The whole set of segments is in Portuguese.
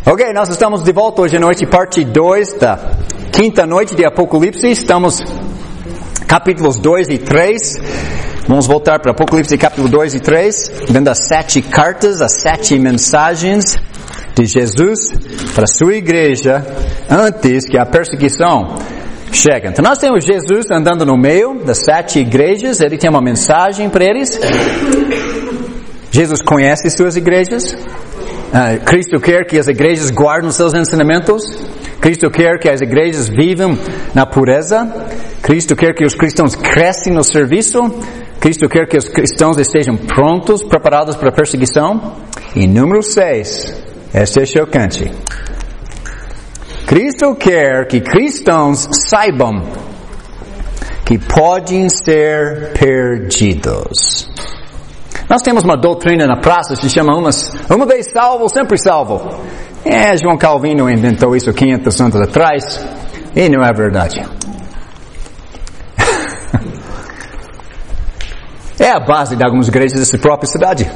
Ok, nós estamos de volta hoje à noite, parte 2 da quinta noite de Apocalipse. Estamos capítulos 2 e 3. Vamos voltar para Apocalipse capítulo 2 e 3, vendo as 7 cartas, as 7 mensagens de Jesus para a sua igreja antes que a perseguição chegue. Então nós temos Jesus andando no meio das 7 igrejas, ele tem uma mensagem para eles. Jesus conhece suas igrejas. Cristo quer que as igrejas guardem seus ensinamentos. Cristo quer que as igrejas vivam na pureza. Cristo quer que os cristãos cresçam no serviço. Cristo quer que os cristãos estejam prontos, preparados para a perseguição. E número 6, este é chocante. Cristo quer que cristãos saibam que podem ser perdidos. Nós temos uma doutrina na praça que se chama uma vez salvo, sempre salvo. João Calvino inventou isso 500 anos atrás e não é verdade. É a base de algumas igrejas dessa própria cidade.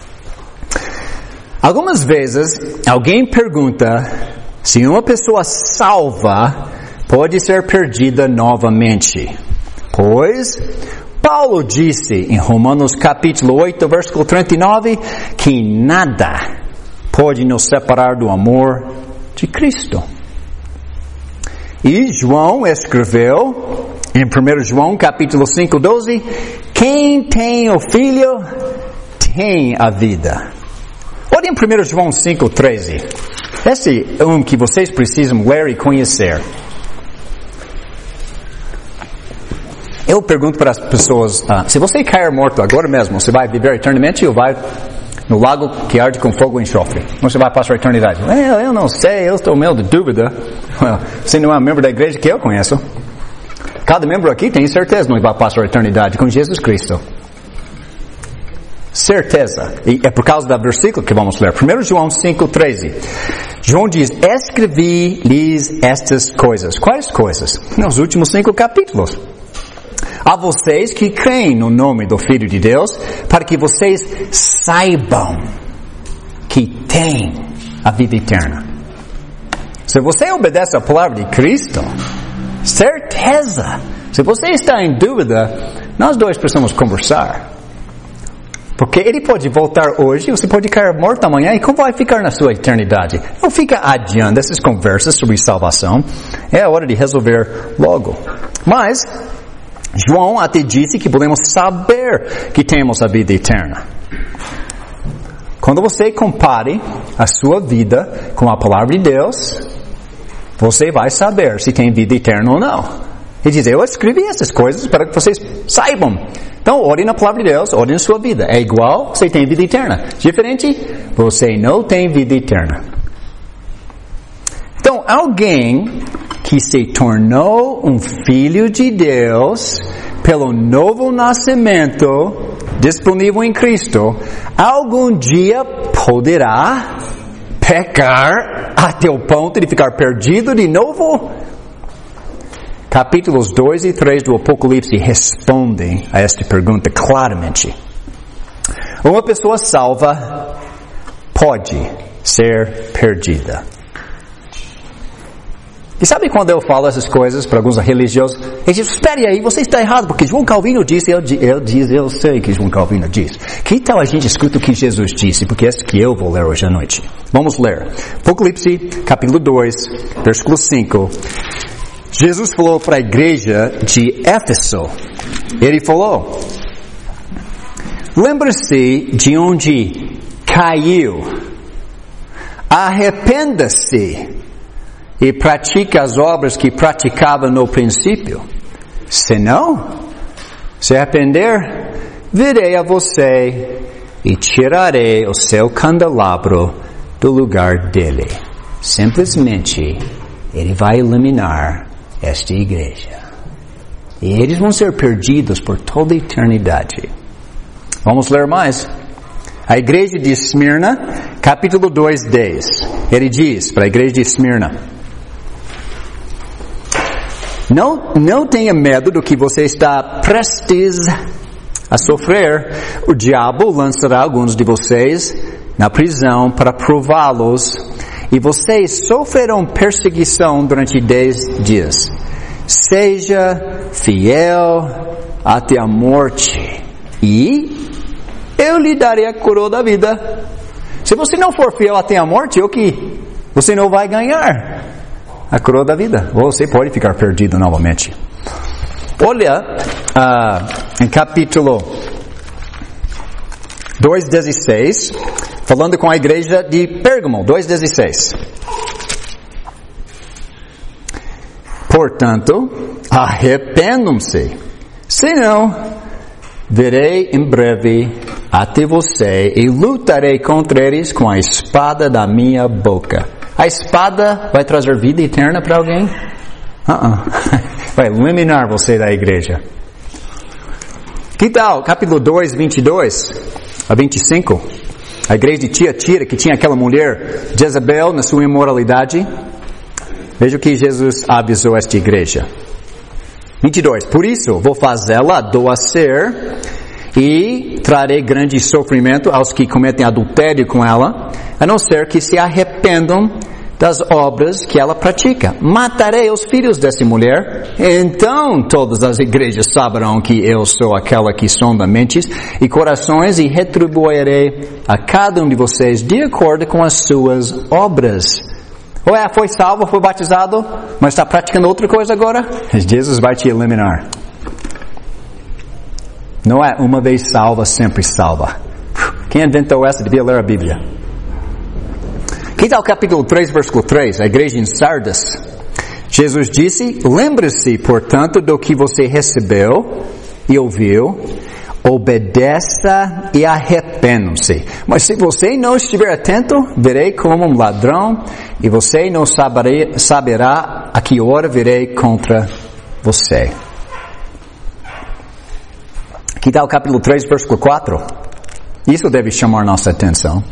Algumas vezes alguém pergunta se uma pessoa salva pode ser perdida novamente. Pois Paulo disse em Romanos capítulo 8, versículo 39, que nada pode nos separar do amor de Cristo. E João escreveu em 1 João capítulo 5, 12, quem tem o Filho tem a vida. Olha em 1 João 5, 13. Esse é um que vocês precisam ler e conhecer. Eu pergunto para as pessoas, se você cair morto agora mesmo, você vai viver eternamente ou vai no lago que arde com fogo e enxofre? Você vai passar a eternidade? Eu não sei, eu estou meio de dúvida. Você não é um membro da igreja que eu conheço. Cada membro aqui tem certeza que vai passar a eternidade com Jesus Cristo. Certeza. E é por causa do versículo que vamos ler. 1 João 5, 13. João diz, escrevi-lhes estas coisas. Quais coisas? Nos últimos 5 capítulos. A vocês que creem no nome do Filho de Deus, para que vocês saibam que têm a vida eterna. Se você obedece à palavra de Cristo, certeza. Se você está em dúvida, nós dois precisamos conversar. Porque ele pode voltar hoje, você pode cair morto amanhã, e como vai ficar na sua eternidade? Não fica adiando essas conversas sobre salvação. É a hora de resolver logo. Mas João até disse que podemos saber que temos a vida eterna. Quando você compare a sua vida com a palavra de Deus, você vai saber se tem vida eterna ou não. Ele diz, eu escrevi essas coisas para que vocês saibam. Então, ore na palavra de Deus, ore na sua vida. É igual, você tem vida eterna. Diferente, você não tem vida eterna. Então, alguém que se tornou um filho de Deus pelo novo nascimento disponível em Cristo, algum dia poderá pecar até o ponto de ficar perdido de novo? Capítulos 2 e 3 do Apocalipse respondem a esta pergunta claramente. Uma pessoa salva pode ser perdida. E sabe quando eu falo essas coisas para alguns religiosos? Eles dizem, espere aí, você está errado, porque João Calvino disse, eu sei que João Calvino disse. Que tal a gente escuta o que Jesus disse? Porque é isso que eu vou ler hoje à noite. Vamos ler. Apocalipse, capítulo 2, versículo 5. Jesus falou para a igreja de Éfeso. Ele falou, lembre-se de onde caiu. Arrependa-se e pratique as obras que praticava no princípio. Se não, se arrepender, virei a você e tirarei o seu candelabro do lugar dele. Simplesmente, ele vai eliminar esta igreja. E eles vão ser perdidos por toda a eternidade. Vamos ler mais. A igreja de Esmirna, capítulo 2, 10. Ele diz para a igreja de Esmirna, não tenha medo do que você está prestes a sofrer. O diabo lançará alguns de vocês na prisão para prová-los e vocês sofrerão perseguição durante 10 dias. Seja fiel até a morte, e eu lhe darei a coroa da vida. Se você não for fiel até a morte, você não vai ganhar a coroa da vida. Você pode ficar perdido novamente. Olha, em capítulo 2:16, falando com a igreja de Pérgamo, 2:16. Portanto, arrependam-se, senão virei em breve até você e lutarei contra eles com a espada da minha boca. A espada vai trazer vida eterna para alguém? Vai eliminar você da igreja. Que tal capítulo 2, 22 a 25? A igreja de Tiatira, que tinha aquela mulher Jezabel na sua imoralidade. Veja o que Jesus avisou esta igreja. 22. Por isso, vou fazê-la adoecer e trarei grande sofrimento aos que cometem adultério com ela, a não ser que se arrependam das obras que ela pratica. Matarei os filhos dessa mulher, então todas as igrejas saberão que eu sou aquela que sonda mentes e corações e retribuirei a cada um de vocês de acordo com as suas obras. Ou foi salvo, foi batizado, mas está praticando outra coisa agora? Jesus vai te eliminar. Não é uma vez salva, sempre salva. Quem inventou essa devia ler a Bíblia. Que tal o capítulo 3, versículo 3? A igreja em Sardes. Jesus disse, lembre-se, portanto, do que você recebeu e ouviu, obedeça e arrependam-se. Mas se você não estiver atento, virei como um ladrão e você não saberá a que hora virei contra você. Que tal o capítulo 3, versículo 4? Isso deve chamar nossa atenção.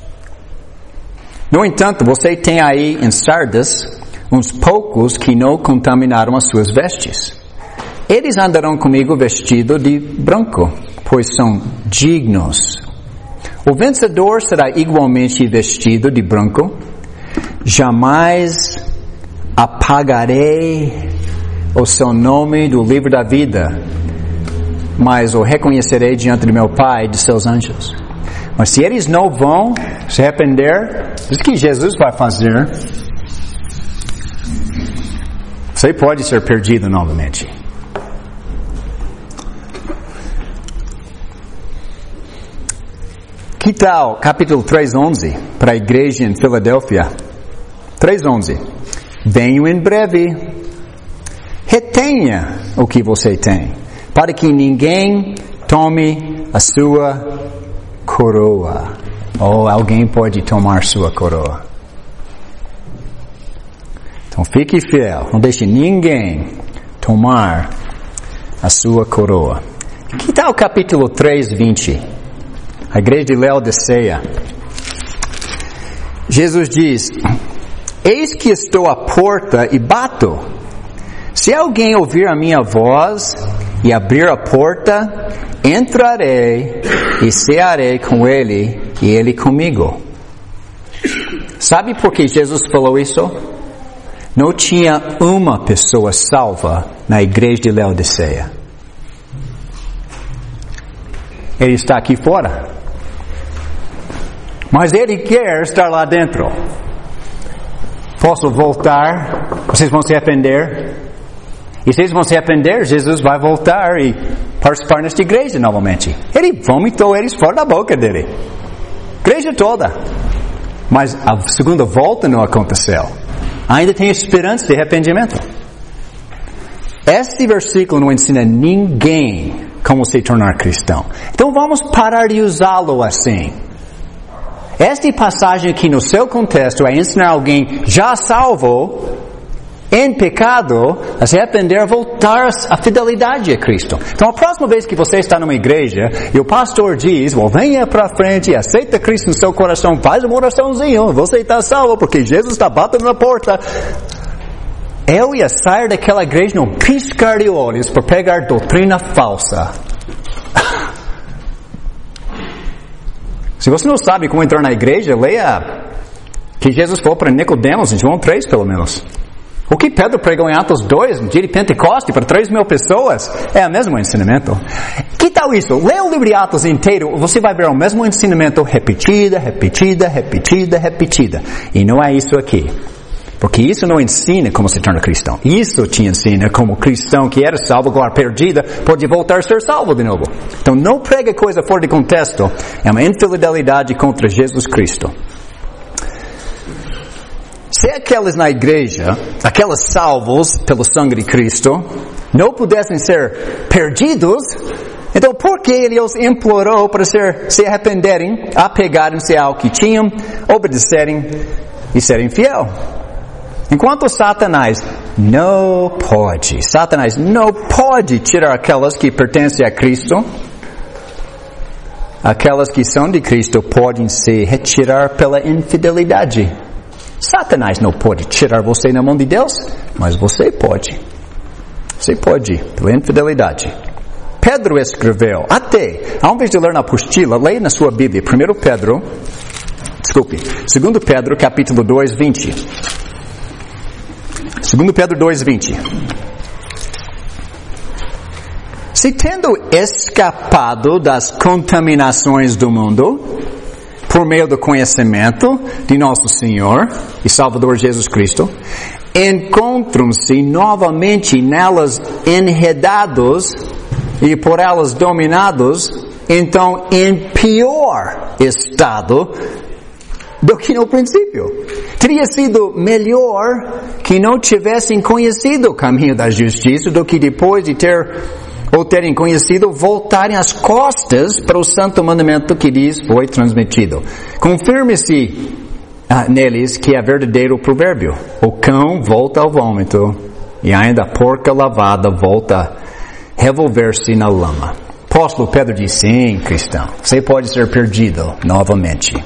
No entanto, você tem aí em Sardes uns poucos que não contaminaram as suas vestes. Eles andarão comigo vestido de branco, pois são dignos. O vencedor será igualmente vestido de branco. Jamais apagarei o seu nome do livro da vida, mas o reconhecerei diante de meu Pai e de seus anjos. Mas se eles não vão se arrepender, o que Jesus vai fazer? Você pode ser perdido novamente. Que tal capítulo 3:11 para a igreja em Filadélfia? 3:11. Venho em breve. Retenha o que você tem, para que ninguém tome a sua coroa. Ou alguém pode tomar sua coroa. Então fique fiel. Não deixe ninguém tomar a sua coroa. Que tal o capítulo 3:20? A igreja de Laodiceia. Jesus diz, eis que estou à porta e bato. Se alguém ouvir a minha voz e abrir a porta, entrarei e cearei com ele e ele comigo. Sabe por que Jesus falou isso? Não tinha uma pessoa salva na igreja de Laodiceia. Ele está aqui fora. Mas ele quer estar lá dentro. Posso voltar? Vocês vão se arrepender? E se eles vão se arrepender, Jesus vai voltar e participar nesta igreja novamente. Ele vomitou eles fora da boca dele. Igreja toda. Mas a segunda volta não aconteceu. Ainda tem esperança de arrependimento. Este versículo não ensina ninguém como se tornar cristão. Então vamos parar de usá-lo assim. Esta passagem aqui no seu contexto é ensinar alguém já salvo, em pecado, a se arrepender, a voltar à fidelidade a Cristo. Então a próxima vez que você está numa igreja e o pastor diz, venha para frente e aceita Cristo no seu coração, faz uma oraçãozinha, você está salvo porque Jesus está batendo na porta. Eu ia sair daquela igreja num piscar de olhos para pegar doutrina falsa. Se você não sabe como entrar na igreja, leia Que Jesus falou para Nicodemos em João 3, pelo menos. O que Pedro pregou em Atos 2, no dia de Pentecostes, para 3.000 pessoas, é o mesmo ensinamento. Que tal isso? Lê o livro de Atos inteiro, você vai ver o mesmo ensinamento repetida. E não é isso aqui. Porque isso não ensina como se torna cristão. Isso te ensina como cristão que era salvo, agora perdida, pode voltar a ser salvo de novo. Então não prega coisa fora de contexto. É uma infidelidade contra Jesus Cristo. Se aqueles na igreja, aqueles salvos pelo sangue de Cristo, não pudessem ser perdidos, então por que Ele os implorou para se arrependerem, apegarem-se ao que tinham, obedecerem e serem fiel? Enquanto Satanás não pode tirar aquelas que pertencem a Cristo, aquelas que são de Cristo podem se retirar pela infidelidade. Satanás não pode tirar você da mão de Deus, mas você pode. Você pode, pela infidelidade. Pedro escreveu, ao invés de ler na apostila, leia na sua Bíblia, 2 Pedro, capítulo 2, 20. 2 Pedro 2, 20. Se tendo escapado das contaminações do mundo, por meio do conhecimento de nosso Senhor e Salvador Jesus Cristo, encontram-se novamente nelas enredados e por elas dominados, então em pior estado do que no princípio. Teria sido melhor que não tivessem conhecido o caminho da justiça do que depois de terem conhecido, voltarem as costas para o santo mandamento que lhes foi transmitido. Confirme-se neles que é verdadeiro provérbio. O cão volta ao vômito e ainda a porca lavada volta a revolver-se na lama. Apóstolo Pedro diz, sim, cristão, você pode ser perdido novamente.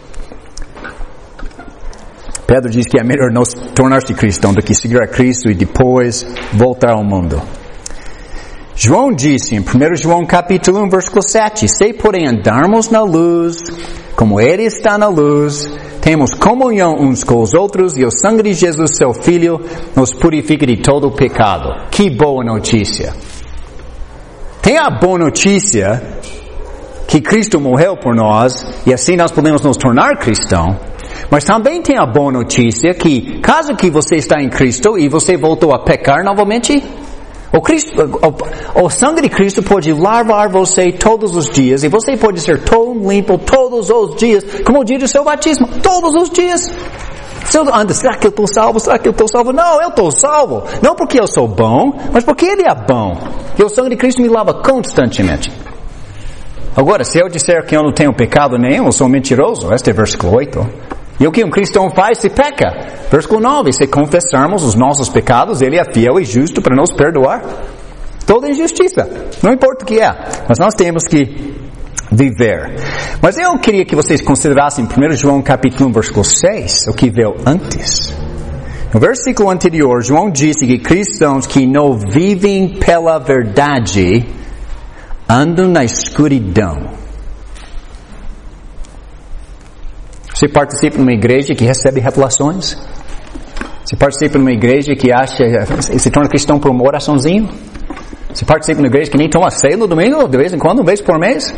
Pedro diz que é melhor não tornar-se cristão do que seguir a Cristo e depois voltar ao mundo. João disse em 1 João capítulo 1, versículo 7, se porém andarmos na luz, como Ele está na luz, temos comunhão uns com os outros e o sangue de Jesus, seu Filho, nos purifica de todo o pecado. Que boa notícia! Tem a boa notícia que Cristo morreu por nós e assim nós podemos nos tornar cristão, mas também tem a boa notícia que caso que você está em Cristo e você voltou a pecar novamente, o sangue de Cristo pode lavar você todos os dias e você pode ser todo limpo todos os dias, como o dia do seu batismo, todos os dias. Você anda, será que eu estou salvo? Será que eu estou salvo? Não, eu estou salvo. Não porque eu sou bom, mas porque Ele é bom. E o sangue de Cristo me lava constantemente. Agora, se eu disser que eu não tenho pecado nenhum, eu sou mentiroso. Este é versículo 8. E o que um cristão faz se peca? Versículo 9, se confessarmos os nossos pecados, Ele é fiel e justo para nos perdoar toda injustiça, não importa o que é, mas nós temos que viver. Mas eu queria que vocês considerassem 1 João capítulo 1, versículo 6, o que veio antes. No versículo anterior, João disse que cristãos que não vivem pela verdade andam na escuridão. Você participa numa igreja que recebe revelações? Você participa numa igreja que se torna cristão por uma oraçãozinho? Você participa numa igreja que nem toma ceia no domingo, de vez em quando, uma vez por mês?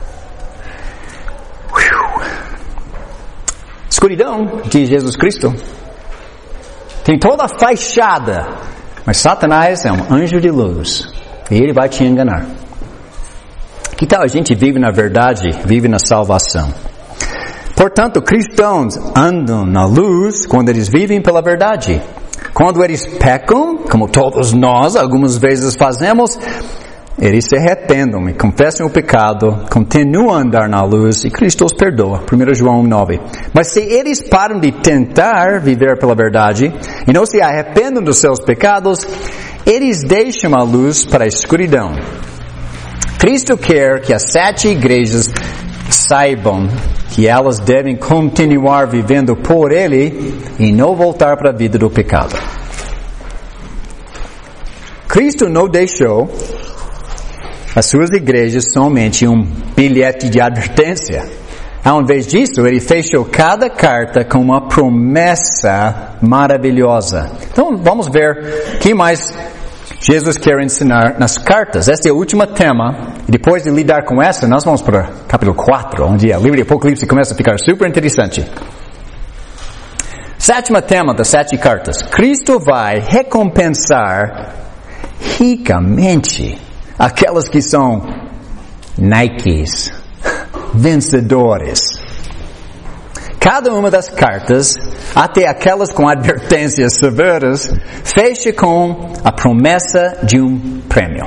Escuridão de Jesus Cristo. Tem toda a fachada, mas Satanás é um anjo de luz e ele vai te enganar. Que tal a gente vive na verdade, vive na salvação? Portanto, cristãos andam na luz quando eles vivem pela verdade. Quando eles pecam, como todos nós algumas vezes fazemos, eles se arrependem e confessam o pecado, continuam a andar na luz e Cristo os perdoa. 1 João 9. Mas se eles param de tentar viver pela verdade e não se arrependem dos seus pecados, eles deixam a luz para a escuridão. Cristo quer que as 7 igrejas saibam que elas devem continuar vivendo por Ele e não voltar para a vida do pecado. Cristo não deixou as suas igrejas somente um bilhete de advertência. Ao invés disso, ele fechou cada carta com uma promessa maravilhosa. Então, vamos ver o que mais Jesus quer ensinar nas cartas. Esse é o último tema. E depois de lidar com essa, nós vamos para o capítulo 4, onde o livro de Apocalipse começa a ficar super interessante. Sétimo tema das 7 cartas. Cristo vai recompensar ricamente aquelas que são Nikes, vencedores. Cada uma das cartas, até aquelas com advertências severas, fecha com a promessa de um prêmio.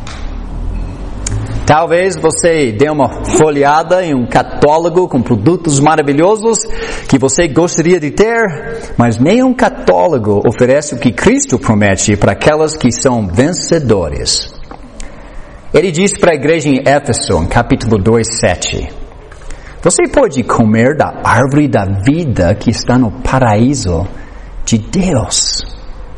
Talvez você dê uma folheada em um catálogo com produtos maravilhosos que você gostaria de ter, mas nenhum catálogo oferece o que Cristo promete para aquelas que são vencedores. Ele diz para a igreja em Éfeso, em capítulo 2:7, você pode comer da árvore da vida que está no paraíso de Deus.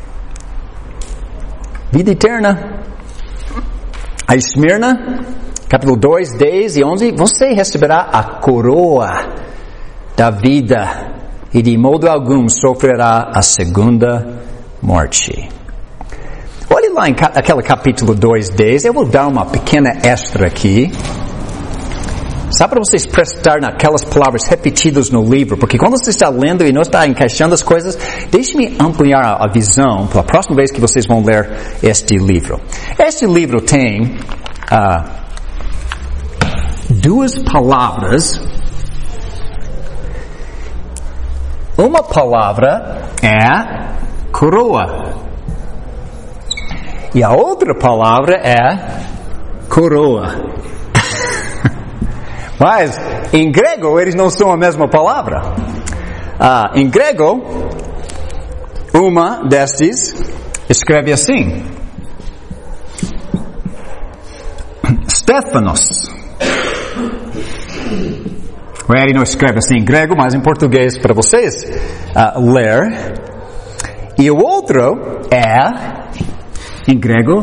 Vida eterna. A Esmirna, capítulo 2, 10 e 11, você receberá a coroa da vida e de modo algum sofrerá a segunda morte. Olhe lá em aquele capítulo 2, 10, eu vou dar uma pequena extra aqui. Só para vocês prestarem naquelas palavras repetidas no livro, porque quando você está lendo e não está encaixando as coisas, deixe-me ampliar a visão para a próxima vez que vocês vão ler este livro. Este livro tem 2 palavras. Uma palavra é coroa. E a outra palavra é coroa. Mas, em grego, eles não são a mesma palavra. Em grego, uma destes escreve assim. Stephanos. Ele não escreve assim em grego, mas em português para vocês ler. E o outro é, em grego,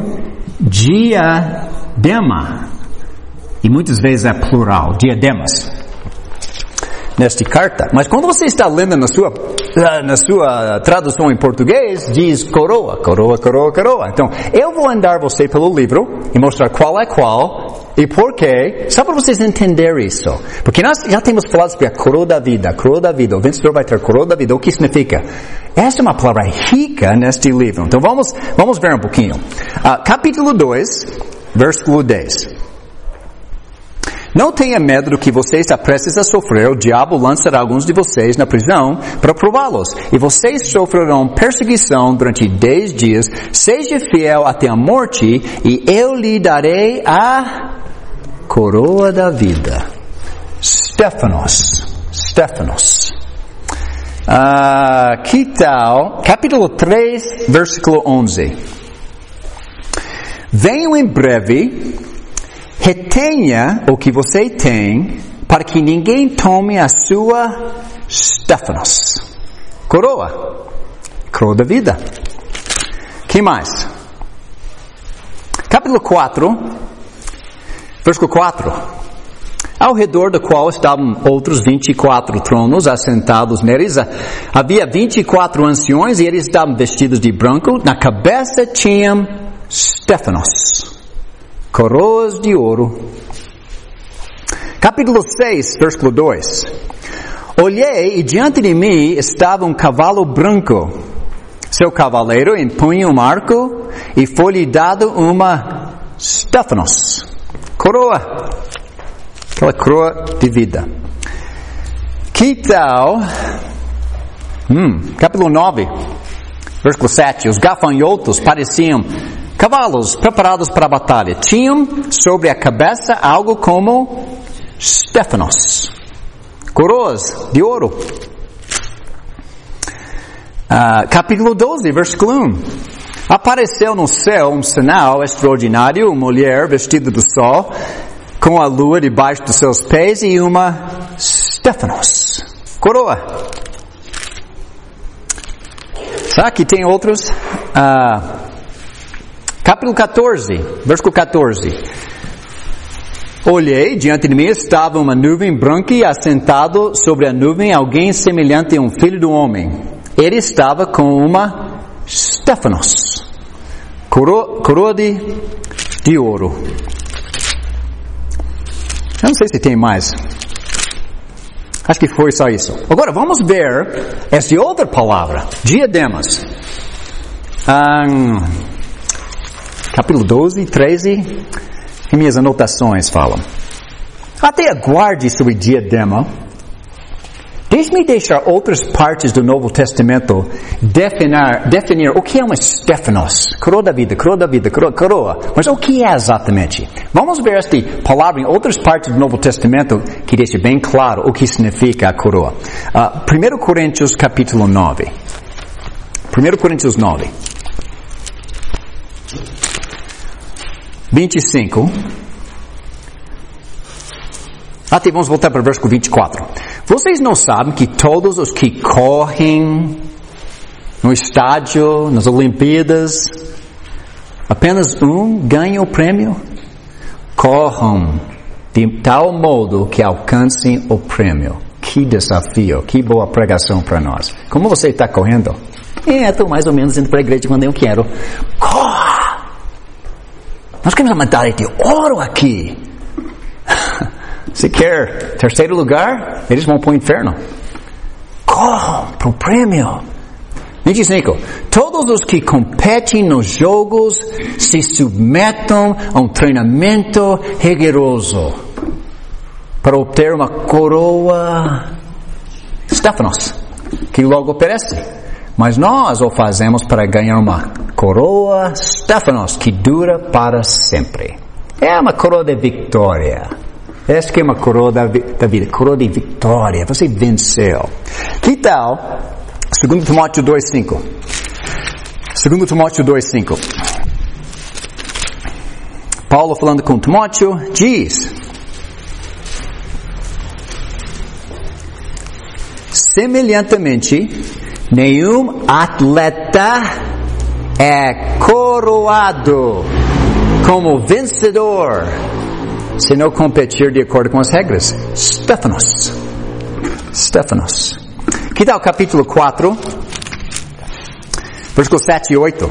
diadema. E muitas vezes é plural, diademas, nesta carta. Mas quando você está lendo na sua tradução em português, diz coroa, coroa, coroa, coroa. Então, eu vou andar você pelo livro e mostrar qual é qual e porquê, só para vocês entenderem isso. Porque nós já temos falado sobre a coroa da vida, o vencedor vai ter a coroa da vida. O que significa? Esta é uma palavra rica neste livro. Então, vamos ver um pouquinho. Capítulo 2, versículo 10. Não tenha medo do que você está prestes a sofrer. O diabo lançará alguns de vocês na prisão para prová-los. E vocês sofrerão perseguição durante 10 dias. Seja fiel até a morte e eu lhe darei a coroa da vida. Stephanos. Que tal? Capítulo 3, versículo 11. Venho em breve... Retenha o que você tem, para que ninguém tome a sua Stephanos. Coroa da vida. Que mais? Capítulo 4, versículo 4. Ao redor do qual estavam outros 24 tronos assentados neles. Havia 24 anciões e eles estavam vestidos de branco. Na cabeça tinham Stephanos. Coroas de ouro. Capítulo 6, versículo 2. Olhei e diante de mim estava um cavalo branco. Seu cavaleiro empunha um arco e foi-lhe dado uma Stephanos. Coroa. Aquela coroa de vida. Que tal? Capítulo 9, versículo 7. Os gafanhotos pareciam cavalos preparados para a batalha. Tinham sobre a cabeça algo como Stephanos. Coroas de ouro. Capítulo 12, versículo 1. Apareceu no céu um sinal extraordinário, uma mulher vestida do sol, com a lua debaixo dos seus pés e uma Stephanos. Coroa. Será que tem outros? Capítulo 14, versículo 14. Olhei, diante de mim estava uma nuvem branca e assentado sobre a nuvem alguém semelhante a um filho do homem. Ele estava com uma Stefanos, coroa de ouro. Eu não sei se tem mais. Acho que foi só isso. Agora vamos ver essa outra palavra, diademas. Capítulo 12, 13, e minhas anotações falam. Até aguarde sobre diadema. Deixe-me deixar outras partes do Novo Testamento definir o que é uma Stefanos, coroa da vida, coroa. Mas o que é exatamente? Vamos ver esta palavra em outras partes do Novo Testamento que deixa bem claro o que significa a coroa. 1 Coríntios capítulo 9. 1 Coríntios 9. 25. Até vamos voltar para o versículo 24. Vocês não sabem que todos os que correm no estádio, nas Olimpíadas, apenas um ganha o prêmio? Corram de tal modo que alcancem o prêmio. Que desafio, que boa pregação para nós. Como você está correndo? Estou mais ou menos indo para a igreja quando eu quero. Corra! Nós queremos a medalha de ouro aqui. Se quer terceiro lugar, eles vão para o inferno. Corram para o prêmio. 25. Todos os que competem nos jogos se submetam a um treinamento rigoroso para obter uma coroa Stefanos, que logo perece. Mas nós o fazemos para ganhar uma coroa Stefanos, que dura para sempre. É uma coroa de vitória. Esta que é uma coroa da vida, coroa de vitória. Você venceu. Que tal 2 Timóteo 2,5? 2 Timóteo 2,5. Paulo falando com Timóteo diz: semelhantemente, nenhum atleta é coroado como vencedor se não competir de acordo com as regras. Stefanos. Que tal capítulo 4, versículos 7 e 8?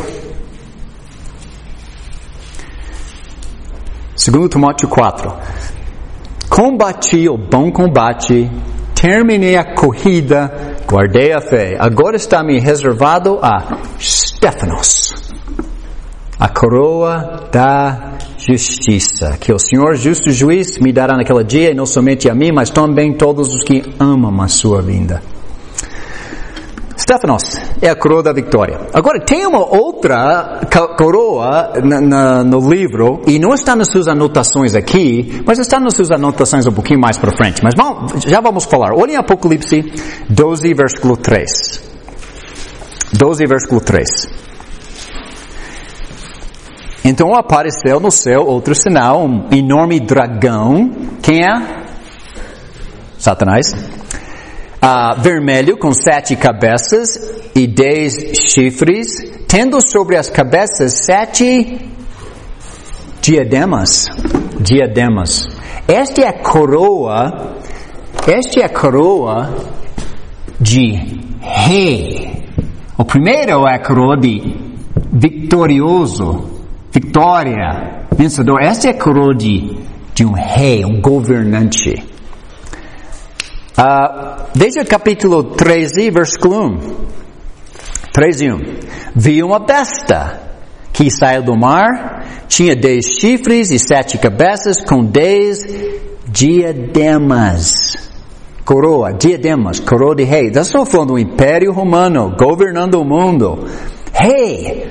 2 Timóteo 4. Combati o bom combate, terminei a corrida, guardei a fé. Agora está-me reservado a Stefanos, a coroa da justiça, que o Senhor justo juiz me dará naquele dia, e não somente a mim, mas também todos os que amam a sua vinda. Stefanos é a coroa da vitória. Agora, tem uma outra coroa no livro, e não está nas suas anotações aqui, mas está nas suas anotações um pouquinho mais para frente. Mas já vamos falar. Olhem Apocalipse 12, versículo 3. 12, versículo 3. Então apareceu no céu outro sinal, um enorme dragão. Quem é? Satanás. Vermelho, com 7 cabeças e 10 chifres, tendo sobre as cabeças 7 diademas. Esta é a coroa de rei. O primeiro é a coroa de vitorioso. Vitória, vencedor. Essa é a coroa de um rei, um governante. Veja capítulo 13, versículo 1. 13 e 1. Vi uma besta que saiu do mar, tinha 10 chifres e 7 cabeças, com 10 diademas. Diademas, coroa de rei. Eu estou falando do Império Romano, governando o mundo. Rei!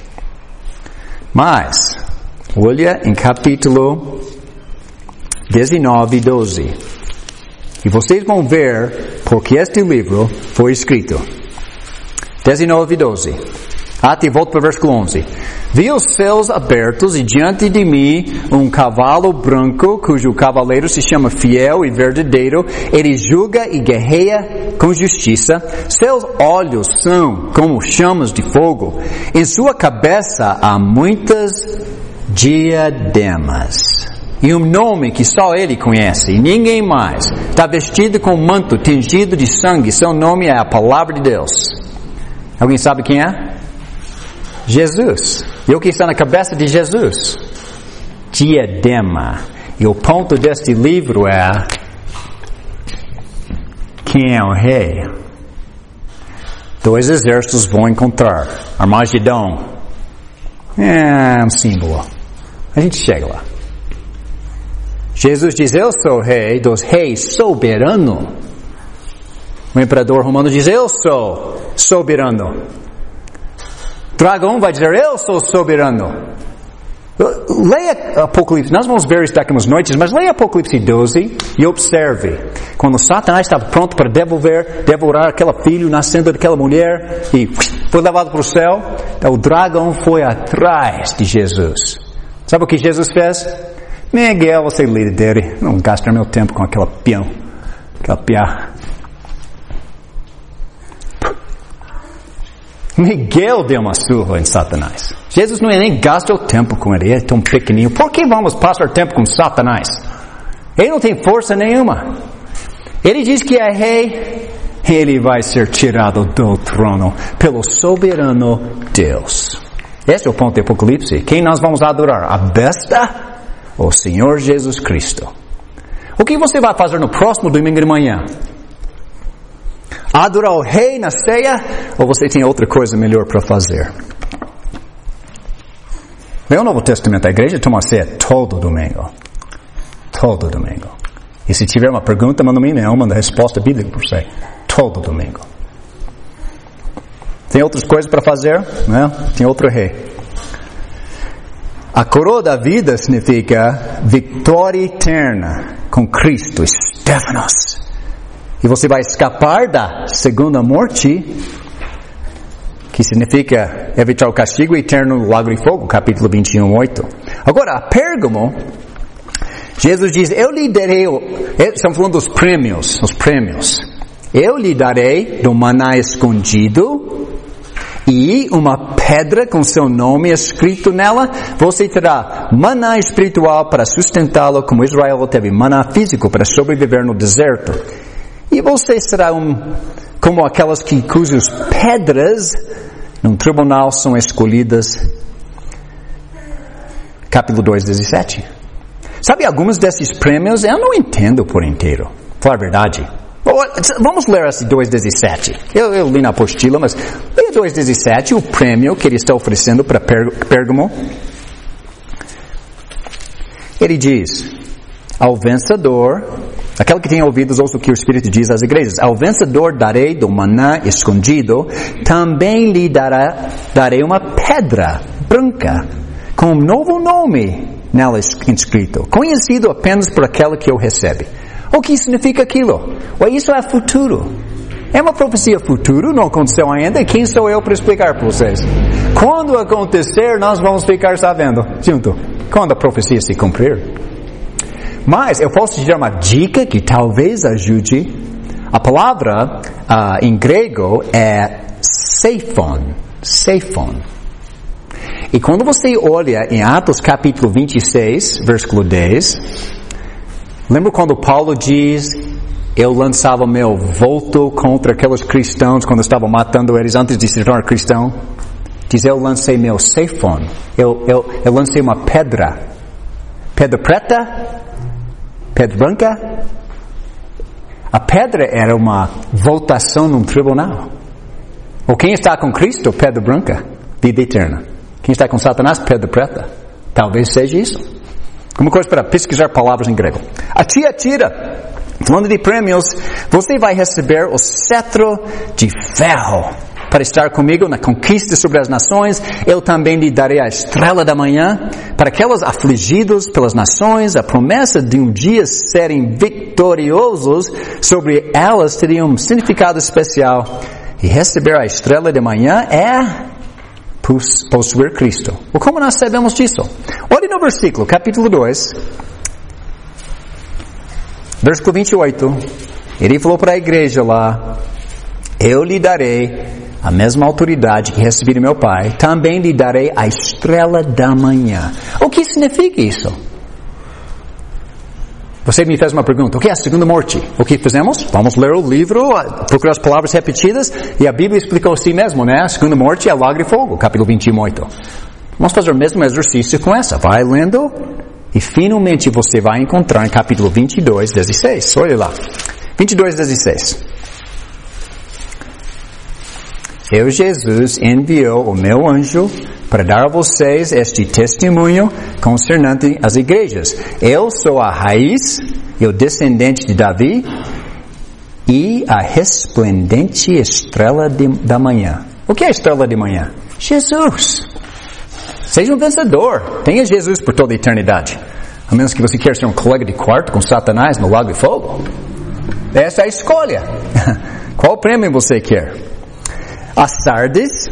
Mas, olha em capítulo 19 e 12. E vocês vão ver porque este livro foi escrito. 19 e 12. Até volta para o versículo 11. Vi os céus abertos e diante de mim um cavalo branco, cujo cavaleiro se chama Fiel e Verdadeiro. Ele julga e guerreia com justiça. Seus olhos são como chamas de fogo. Em sua cabeça há muitas diademas. e um nome que só Ele conhece, e ninguém mais. Está vestido com um manto tingido de sangue. Seu nome é a Palavra de Deus. Alguém sabe quem é? Jesus. E o que está na cabeça de Jesus? Diadema. E o ponto deste livro é: quem é o rei? 2 exércitos vão encontrar. Armagedon. É um símbolo. A gente chega lá. Jesus diz: eu sou o rei dos reis, soberano. O imperador romano diz: eu sou soberano. Dragão vai dizer: eu sou soberano. Leia Apocalipse, nós vamos ver isso daqui umas noites, mas leia Apocalipse 12 e observe. Quando Satanás estava pronto para devorar aquele filho nascendo daquela mulher e foi levado para o céu, o dragão foi atrás de Jesus. Sabe o que Jesus fez? Miguel, você é líder dele, não gasta meu tempo com aquela pião, aquela piá. Miguel deu uma surra em Satanás. Jesus não nem gasta o tempo com ele é tão pequenininho. Por que vamos passar tempo com Satanás? Ele não tem força nenhuma. Ele diz que é rei. Ele vai ser tirado do trono pelo soberano Deus. Esse é o ponto de Apocalipse. Quem nós vamos adorar? A besta ou o Senhor Jesus Cristo? O que você vai fazer no próximo domingo de manhã? Adorar o rei na ceia? Ou você tem outra coisa melhor para fazer? Leia o Novo Testamento. A igreja toma ceia todo domingo. Todo domingo. E se tiver uma pergunta, manda um e-mail, manda a resposta bíblica por você. Todo domingo. Tem outras coisas para fazer? Né? Tem outro rei. A coroa da vida significa vitória eterna com Cristo, Stefanos. E você vai escapar da segunda morte, que significa evitar o castigo eterno no lago de fogo, capítulo 21, 8. Agora, a Pérgamo, Jesus diz: eu lhe darei, estamos falando dos prêmios, os prêmios. Eu lhe darei do maná escondido e uma pedra com seu nome escrito nela. Você terá maná espiritual para sustentá-lo, como Israel teve maná físico para sobreviver no deserto. E você será como aquelas cujas pedras num tribunal são escolhidas. Capítulo 2, 17. Sabe, alguns desses prêmios eu não entendo por inteiro. Falar a verdade. Vamos ler esse 2,17. Eu li na apostila, mas leia 2,17, o prêmio que ele está oferecendo para Pérgamo. Ele diz: ao vencedor, aquele que tem ouvidos, ouça o que o Espírito diz às igrejas. Ao vencedor darei do maná escondido, também lhe darei uma pedra branca, com um novo nome nela inscrito, conhecido apenas por aquele que o recebe. O que significa aquilo? Isso é futuro. É uma profecia futuro, não aconteceu ainda, e quem sou eu para explicar para vocês? Quando acontecer, nós vamos ficar sabendo, junto, quando a profecia se cumprir. Mas eu posso te dar uma dica que talvez ajude. A palavra em grego é sephon. Sephon. E quando você olha em Atos capítulo 26, versículo 10, lembra quando Paulo diz: eu lançava meu vulto contra aqueles cristãos quando estavam matando eles antes de se tornar cristão? Diz: eu lancei meu sephon. Eu lancei uma pedra. Pedra preta? Pedra branca? A pedra era uma votação num tribunal. Ou quem está com Cristo, pedra branca, vida eterna. Quem está com Satanás, pedra preta. Talvez seja isso. Uma coisa para pesquisar palavras em grego. A Tiatira, falando de prêmios, você vai receber o cetro de ferro para estar comigo na conquista sobre as nações. Eu também lhe darei a estrela da manhã. Para aqueles afligidos pelas nações, a promessa de um dia serem vitoriosos sobre elas teria um significado especial. E receber a estrela da manhã é possuir Cristo. Ou como nós sabemos disso? Olhe no versículo, capítulo 2, versículo 28. Ele falou para a igreja lá: eu lhe darei a mesma autoridade que recebi do meu Pai, também lhe darei a estrela da manhã. O que significa isso? Você me fez uma pergunta, o que é a segunda morte? O que fizemos? Vamos ler o livro, procurar as palavras repetidas, e a Bíblia explicou assim mesmo, né? A segunda morte é lago e fogo, capítulo 21:8. Vamos fazer o mesmo exercício com essa. Vai lendo, e finalmente você vai encontrar em capítulo 22:16. Olha lá. 22:16. Eu, Jesus, enviou o meu anjo para dar a vocês este testemunho concernente às igrejas. Eu sou a raiz e o descendente de Davi e a resplendente estrela da manhã. O que é a estrela de manhã? Jesus. Seja um vencedor. Tenha Jesus por toda a eternidade. A menos que você queira ser um colega de quarto com Satanás no lago de fogo. Essa é a escolha. Qual prêmio você quer? A Sardes,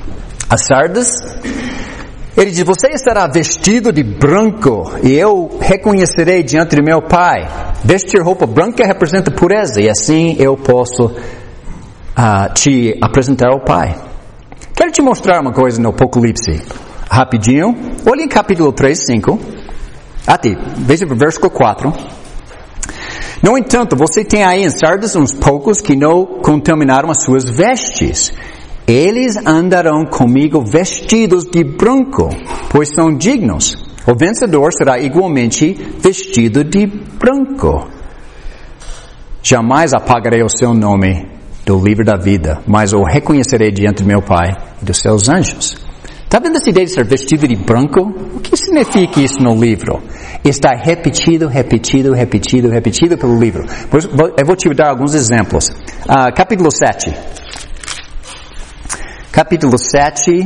ele diz, você estará vestido de branco e eu reconhecerei diante de meu Pai. Vestir roupa branca representa pureza e assim eu posso te apresentar ao Pai. Quero te mostrar uma coisa no Apocalipse. Rapidinho. Olha em capítulo 3:5. Veja o versículo 4. No entanto, você tem aí em Sardes uns poucos que não contaminaram as suas vestes. Eles andarão comigo vestidos de branco, pois são dignos. O vencedor será igualmente vestido de branco. Jamais apagarei o seu nome do livro da vida, mas o reconhecerei diante do meu Pai e dos seus anjos. Está vendo essa ideia de ser vestido de branco? O que significa isso no livro? Está repetido pelo livro. Eu vou te dar alguns exemplos. Capítulo 7. Capítulo 7,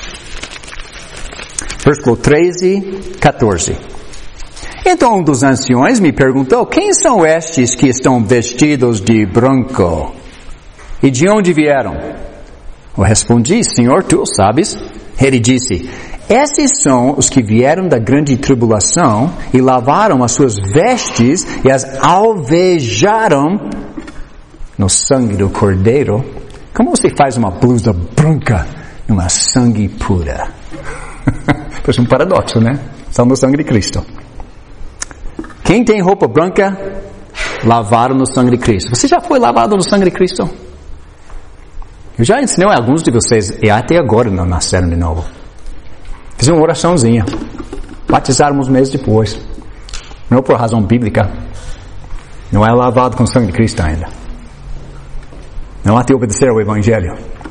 versículo 13, 14. Então um dos anciões me perguntou, quem são estes que estão vestidos de branco? E de onde vieram? Eu respondi, Senhor, tu sabes. Ele disse, esses são os que vieram da grande tribulação e lavaram as suas vestes e as alvejaram no sangue do Cordeiro. Como você faz uma blusa branca numa sangue pura? Parece um paradoxo, né? São no sangue de Cristo. Quem tem roupa branca, lavaram no sangue de Cristo. Você já foi lavado no sangue de Cristo? Eu já ensinei a alguns de vocês, e até agora não nasceram de novo. Fiz uma oraçãozinha. Batizaram uns meses depois. Não por razão bíblica. Não é lavado com o sangue de Cristo ainda. Não há de obedecer ao Evangelho.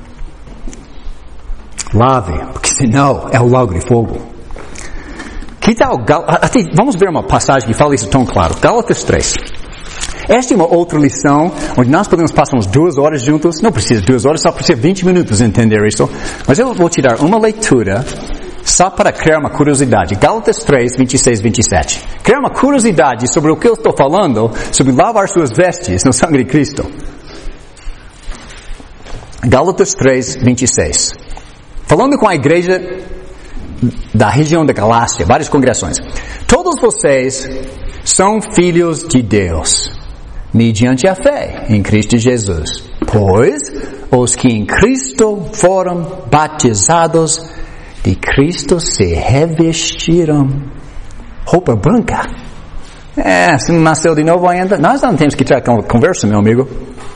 Lave, porque senão é o lago de fogo. Que tal, vamos ver uma passagem que fala isso tão claro. Gálatas 3. Esta é uma outra lição, onde nós podemos passar umas 2 horas juntos. Não precisa de 2 horas, só precisa 20 minutos entender isso. Mas eu vou te dar uma leitura, só para criar uma curiosidade. Gálatas 3, 26, 27. Criar uma curiosidade sobre o que eu estou falando, sobre lavar suas vestes no sangue de Cristo. Gálatas 3, 26. Falando com a igreja da região da Galácia, várias congregações. Todos vocês são filhos de Deus, mediante a fé em Cristo Jesus. Pois os que em Cristo foram batizados, de Cristo se revestiram. Roupa branca. Se não nasceu de novo ainda, nós não temos que ter conversa, meu amigo.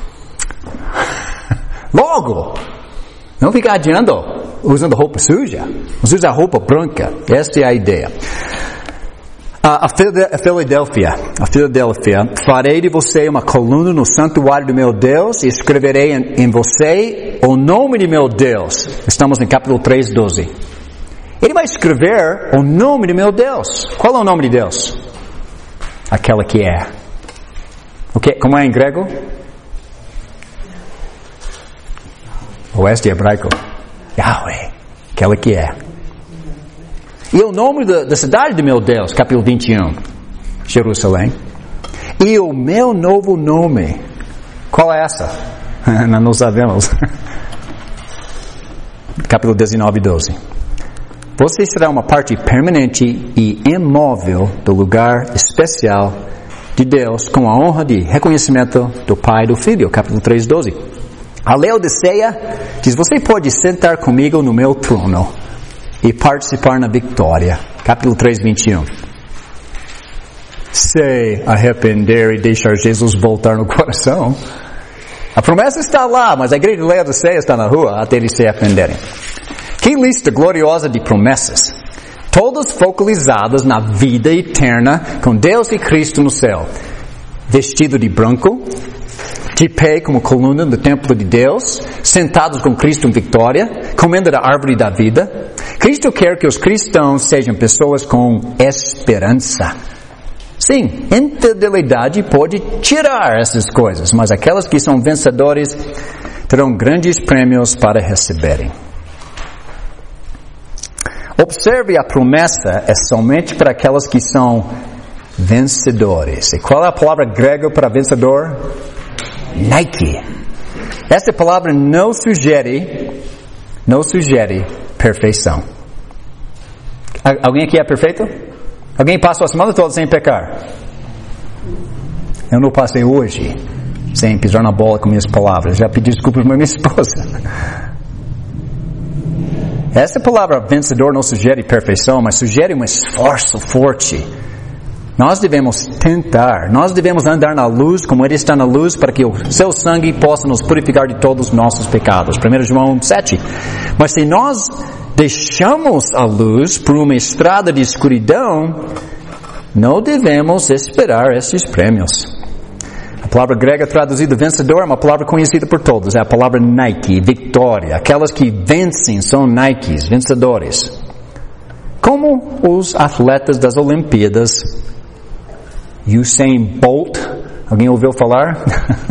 Logo, não fica adiando usando roupa suja. Usa roupa branca. Esta é a ideia. A Filadélfia, farei de você uma coluna no santuário do meu Deus e escreverei em você o nome de meu Deus. Estamos no capítulo 3, 12. Ele vai escrever o nome de meu Deus. Qual é o nome de Deus? Aquela que é. Como é em grego? Oeste hebraico. Yahweh. Aquela que é. E o nome da cidade de meu Deus, capítulo 21, Jerusalém. E o meu novo nome. Qual é essa? Não sabemos. Capítulo 19, 12. Você será uma parte permanente e imóvel do lugar especial de Deus, com a honra de reconhecimento do Pai e do Filho. Capítulo 3, 12. A Laodiceia diz, você pode sentar comigo no meu trono e participar na vitória. Capítulo 3, 21. se arrepender e deixar Jesus voltar no coração. A promessa está lá, mas a igreja de Laodiceia está na rua até eles se arrependerem. Que lista gloriosa de promessas! Todas focalizadas na vida eterna com Deus e Cristo no céu. Vestido de branco, de pé como coluna do templo de Deus, sentados com Cristo em vitória, comendo da árvore da vida. Cristo quer que os cristãos sejam pessoas com esperança. Sim, infidelidade pode tirar essas coisas, mas aquelas que são vencedores terão grandes prêmios para receberem. Observe, a promessa é somente para aquelas que são vencedores. E qual é a palavra grega para vencedor? Nike. Essa palavra não sugere perfeição. Alguém aqui é perfeito? Alguém passou a semana toda sem pecar? Eu não passei hoje sem pisar na bola com minhas palavras. Já pedi desculpas para minha esposa. Essa palavra vencedor não sugere perfeição, mas sugere um esforço forte. Nós devemos tentar, nós devemos andar na luz como Ele está na luz, para que o seu sangue possa nos purificar de todos os nossos pecados. 1 João 7. Mas se nós deixamos a luz por uma estrada de escuridão, não devemos esperar esses prêmios. A palavra grega traduzida vencedor é uma palavra conhecida por todos. É a palavra Nike, vitória. Aquelas que vencem são Nikes, vencedores. Como os atletas das Olimpíadas, Usain Bolt, alguém ouviu falar?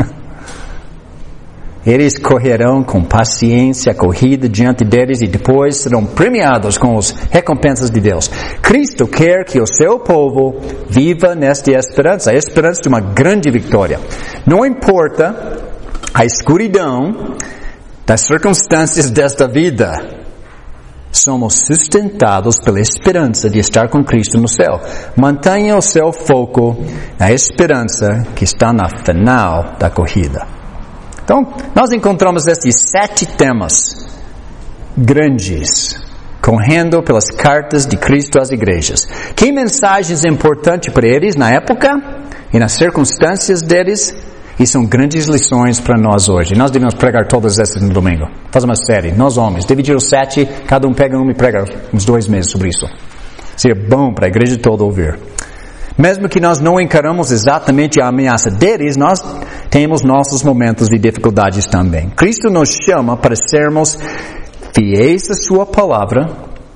Eles correrão com paciência a corrida diante deles e depois serão premiados com as recompensas de Deus. Cristo quer que o seu povo viva nesta esperança, a esperança de uma grande vitória. Não importa a escuridão das circunstâncias desta vida, somos sustentados pela esperança de estar com Cristo no céu. Mantenha o seu foco na esperança que está na final da corrida. Então, nós encontramos esses 7 temas grandes, correndo pelas cartas de Cristo às igrejas. Que mensagens importantes para eles na época e nas circunstâncias deles, e são grandes lições para nós hoje. Nós devemos pregar todas essas no domingo. Faz uma série, nós homens, dividir os 7, cada um pega um e prega uns 2 meses sobre isso. Seria bom para a igreja toda ouvir. Mesmo que nós não encaramos exatamente a ameaça deles, nós temos nossos momentos de dificuldades também. Cristo nos chama para sermos fiéis à sua palavra,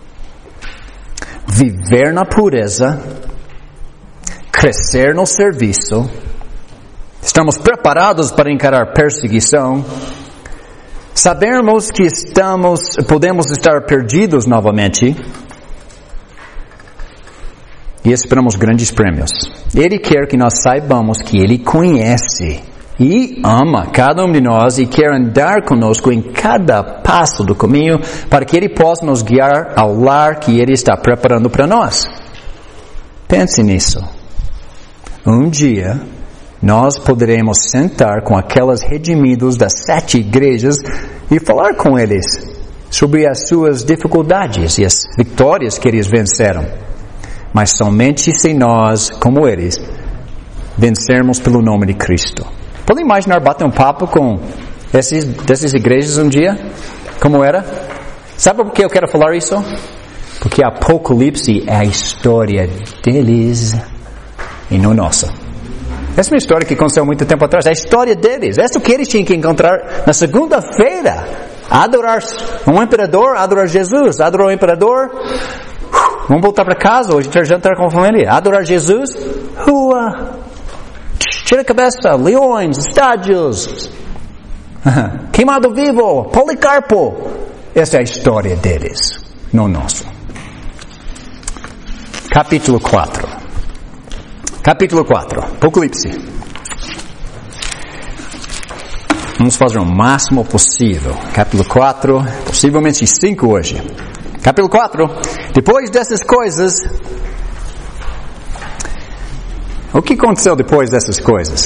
viver na pureza, crescer no serviço, estamos preparados para encarar perseguição, sabermos que podemos estar perdidos novamente, e esperamos grandes prêmios. Ele quer que nós saibamos que Ele conhece e ama cada um de nós e quer andar conosco em cada passo do caminho para que Ele possa nos guiar ao lar que Ele está preparando para nós. Pense nisso. Um dia, nós poderemos sentar com aqueles redimidos das 7 igrejas e falar com eles sobre as suas dificuldades e as vitórias que eles venceram. Mas somente se nós, como eles, vencermos pelo nome de Cristo. Pode imaginar bater um papo com dessas igrejas um dia? Como era? Sabe por que eu quero falar isso? Porque Apocalipse é a história deles e não nossa. Essa é uma história que aconteceu muito tempo atrás. É a história deles. Essa é o que eles tinham que encontrar na segunda-feira. Adorar um imperador, adorar Jesus, adorar o imperador. Vamos voltar para casa, hoje a gente jantar com a família. Adorar Jesus, rua, tira a cabeça, leões, estádios, queimado vivo, Policarpo. Essa é a história deles, não nosso. Capítulo 4. Apocalipse. Vamos fazer o máximo possível. Capítulo 4, possivelmente 5 hoje. Capítulo 4. Depois dessas coisas, o que aconteceu depois dessas coisas?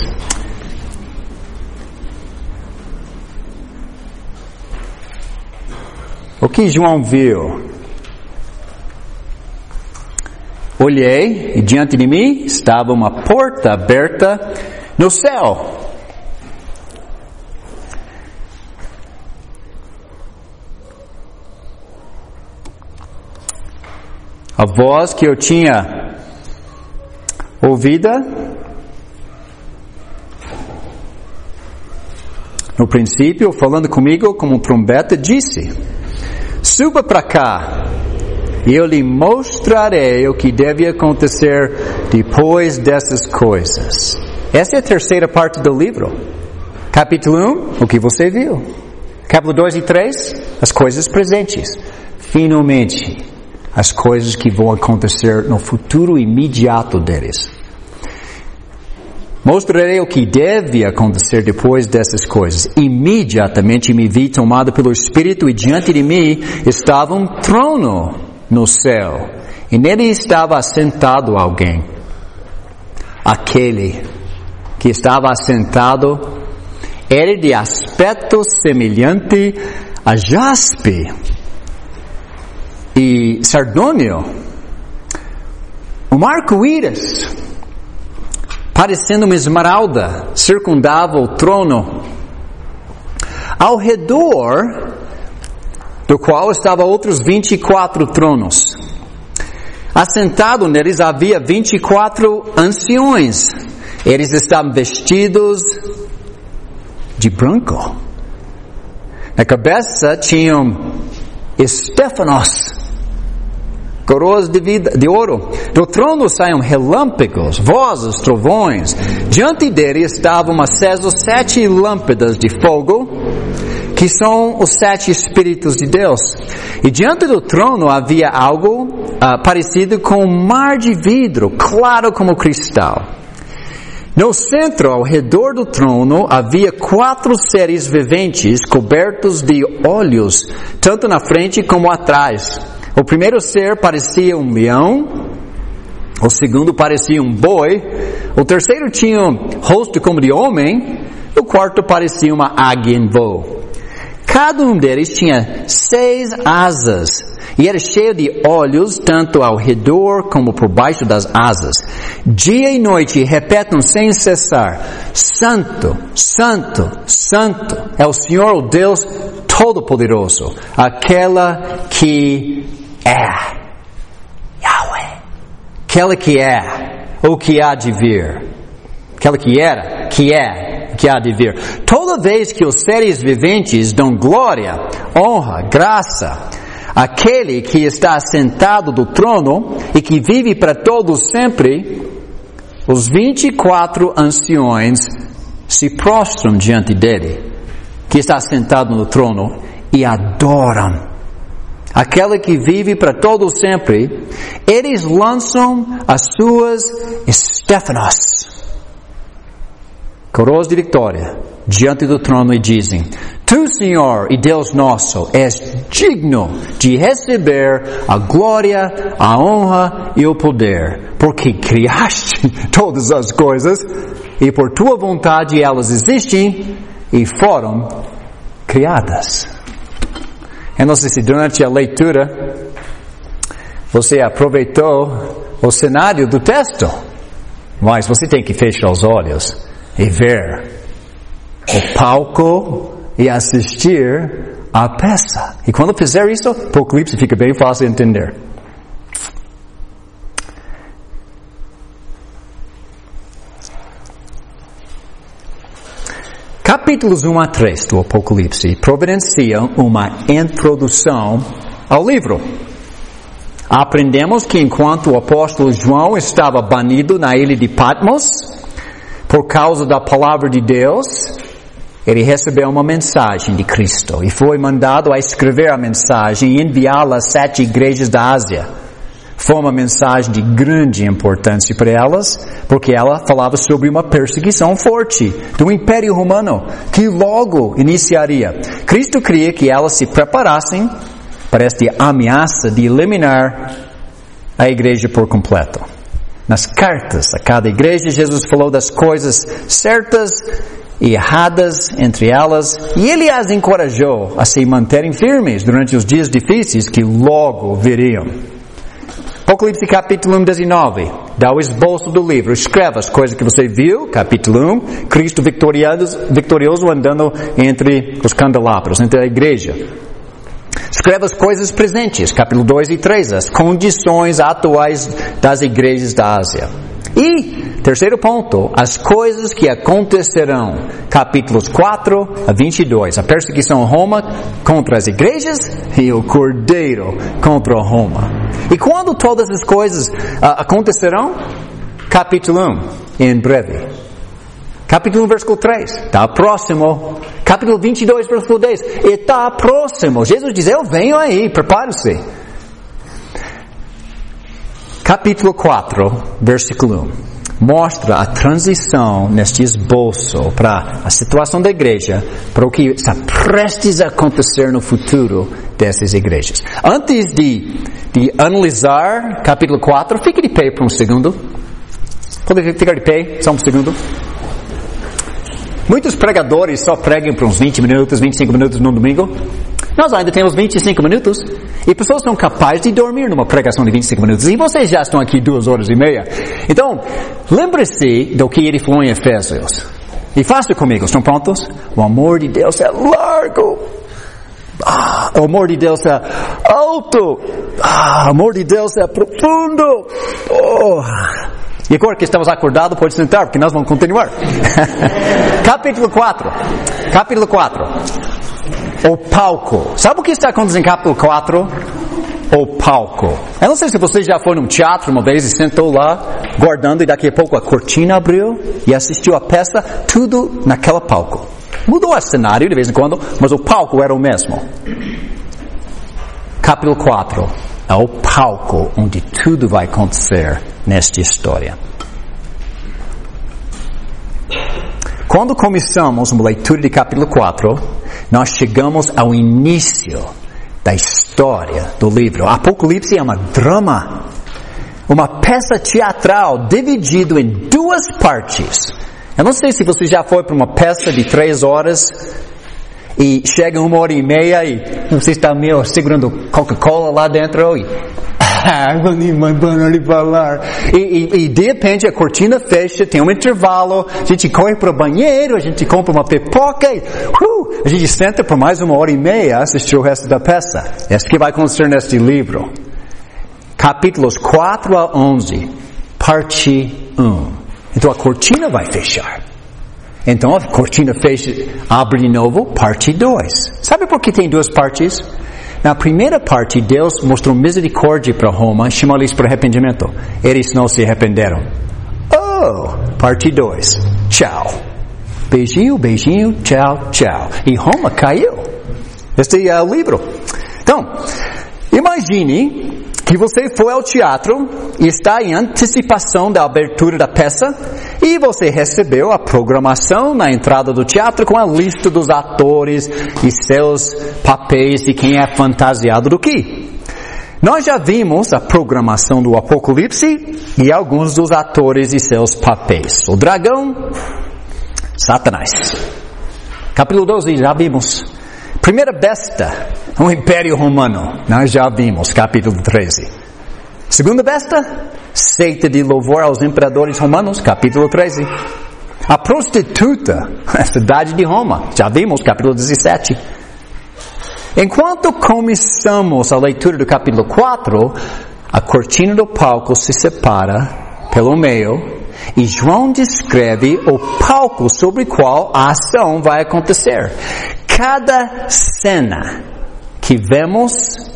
O que João viu? olhei e diante de mim estava uma porta aberta no céu. A voz que eu tinha ouvida no princípio, falando comigo como trombeta, disse: suba para cá e eu lhe mostrarei o que deve acontecer depois dessas coisas. Essa é a terceira parte do livro. Capítulo 1, o que você viu. Capítulo 2 e 3, as coisas presentes. Finalmente, as coisas que vão acontecer no futuro imediato deles. Mostrarei o que deve acontecer depois dessas coisas. Imediatamente me vi tomado pelo Espírito e diante de mim estava um trono no céu. E nele estava assentado alguém. Aquele que estava assentado era de aspecto semelhante a jaspe e sardônio, um arco-íris, parecendo uma esmeralda, circundava o trono, ao redor do qual estavam outros 24 tronos. Assentado neles havia 24 anciões. Eles estavam vestidos de branco. Na cabeça tinham estéfanos, coroas de ouro. Do trono saíam relâmpagos, vozes, trovões. Diante dele estavam acesas 7 lâmpadas de fogo, que são os 7 Espíritos de Deus. E diante do trono havia algo parecido com um mar de vidro, claro como cristal. No centro, ao redor do trono, havia 4 seres viventes cobertos de olhos, tanto na frente como atrás. O primeiro ser parecia um leão, o segundo parecia um boi, o terceiro tinha um rosto como de homem, o quarto parecia uma águia em voo. Cada um deles tinha 6 asas e era cheio de olhos tanto ao redor como por baixo das asas. Dia e noite repetem sem cessar: Santo, Santo, Santo é o Senhor, o Deus Todo-Poderoso, aquela que é Yahweh, aquela que é o que há de vir, aquela que era, que é, que há de vir. Toda vez que os seres viventes dão glória, honra, graça àquele que está sentado do trono e que vive para todos sempre, os 24 anciões se prostram diante dele, que está sentado no trono, e adoram aquele que vive para todos sempre. Eles lançam as suas estéfanos, coroas de vitória, diante do trono e dizem: Tu, Senhor e Deus nosso, és digno de receber a glória, a honra e o poder, porque criaste todas as coisas e por tua vontade elas existem e foram criadas. Eu não sei se durante a leitura você aproveitou o cenário do texto, mas você tem que fechar os olhos e ver o palco e assistir a peça. E quando fizer isso, Apocalipse fica bem fácil de entender. Capítulos 1 a 3 do Apocalipse providenciam uma introdução ao livro. Aprendemos que enquanto o apóstolo João estava banido na ilha de Patmos, por causa da palavra de Deus, ele recebeu uma mensagem de Cristo e foi mandado a escrever a mensagem e enviá-la às 7 igrejas da Ásia. Foi uma mensagem de grande importância para elas, porque ela falava sobre uma perseguição forte do Império Romano, que logo iniciaria. Cristo queria que elas se preparassem para esta ameaça de eliminar a igreja por completo. Nas cartas a cada igreja, Jesus falou das coisas certas e erradas entre elas, e ele as encorajou a se manterem firmes durante os dias difíceis que logo viriam. Apocalipse capítulo 1, 19. Dá o esboço do livro. Escreva as coisas que você viu. Capítulo 1. Cristo vitorioso andando entre os candelabros, entre a igreja. Escreva as coisas presentes. Capítulo 2 e 3. As condições atuais das igrejas da Ásia. E, terceiro ponto, as coisas que acontecerão. Capítulos 4 a 22. A perseguição a Roma contra as igrejas e o Cordeiro contra Roma. E quando todas as coisas acontecerão? Capítulo 1, em breve. Capítulo 1, versículo 3, está próximo. Capítulo 22, versículo 10, está próximo. Jesus diz, eu venho aí, prepare-se. Capítulo 4, versículo 1. Mostra a transição neste esboço para a situação da igreja, para o que está prestes a acontecer no futuro dessas igrejas. Antes de analisar capítulo 4, fique de pé por um segundo. Pode ficar de pé, só um segundo. Muitos pregadores só pregam por uns 20 minutos, 25 minutos no domingo. Nós ainda temos 25 minutos. E pessoas são capazes de dormir numa pregação de 25 minutos. E vocês já estão aqui 2 horas e meia. Então, lembre-se do que ele falou em Efésios. E faça comigo, estão prontos? O amor de Deus é largo. O amor de Deus é alto. O amor de Deus é profundo. E agora que estamos acordados, pode sentar, porque nós vamos continuar. Capítulo 4. Capítulo 4. O palco. Sabe o que está acontecendo em capítulo 4? O palco. Eu não sei se você já foi num teatro uma vez e sentou lá, guardando, e daqui a pouco a cortina abriu e assistiu a peça, tudo naquela palco. Mudou o cenário de vez em quando, mas o palco era o mesmo. Capítulo 4 é o palco onde tudo vai acontecer nesta história. Quando começamos uma leitura de capítulo 4, nós chegamos ao início da história do livro. Apocalipse é um drama, uma peça teatral dividida em 2 partes. Eu não sei se você já foi para uma peça de 3 horas e chega 1 hora e meia e você está meio segurando Coca-Cola lá dentro e E de repente a cortina fecha, tem um intervalo, a gente corre para o banheiro, a gente compra uma pipoca e a gente senta por mais 1 hora e meia assistir o resto da peça. É isso que vai acontecer neste livro. Capítulos 4 a 11, parte 1. Então a cortina vai fechar. Então a cortina fecha, abre de novo, parte 2. Sabe por que tem 2 partes? Na primeira parte, Deus mostrou misericórdia para Roma, chamou eles para arrependimento. Eles não se arrependeram. Parte 2. Tchau. Beijinho, beijinho, tchau, tchau. E Roma caiu. Este é o livro. Então, imagine que você foi ao teatro e está em antecipação da abertura da peça e você recebeu a programação na entrada do teatro com a lista dos atores e seus papéis de quem é fantasiado do que. Nós já vimos a programação do Apocalipse e alguns dos atores e seus papéis. O dragão, Satanás. Capítulo 12, já vimos. Primeira besta, o Império Romano. Nós já vimos, capítulo 13. Segunda besta, seita de louvor aos imperadores romanos, capítulo 13. A prostituta, a cidade de Roma. Já vimos, capítulo 17. Enquanto começamos a leitura do capítulo 4, a cortina do palco se separa pelo meio e João descreve o palco sobre o qual a ação vai acontecer. Cada cena que vemos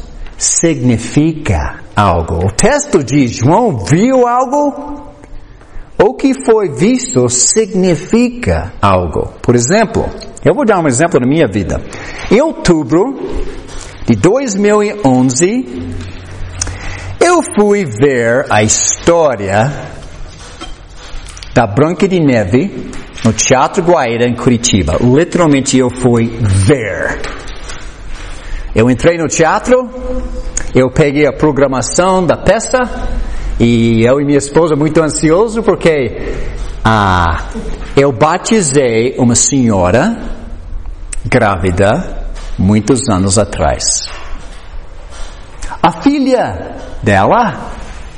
significa algo. O texto diz, João viu algo? O que foi visto significa algo. Por exemplo, eu vou dar um exemplo da minha vida. Em outubro de 2011, eu fui ver a história da Branca de Neve no Teatro Guaíra, em Curitiba. Literalmente eu fui ver. Eu entrei no teatro, eu peguei a programação da peça, e eu e minha esposa muito ansioso porque eu batizei uma senhora grávida muitos anos atrás. A filha dela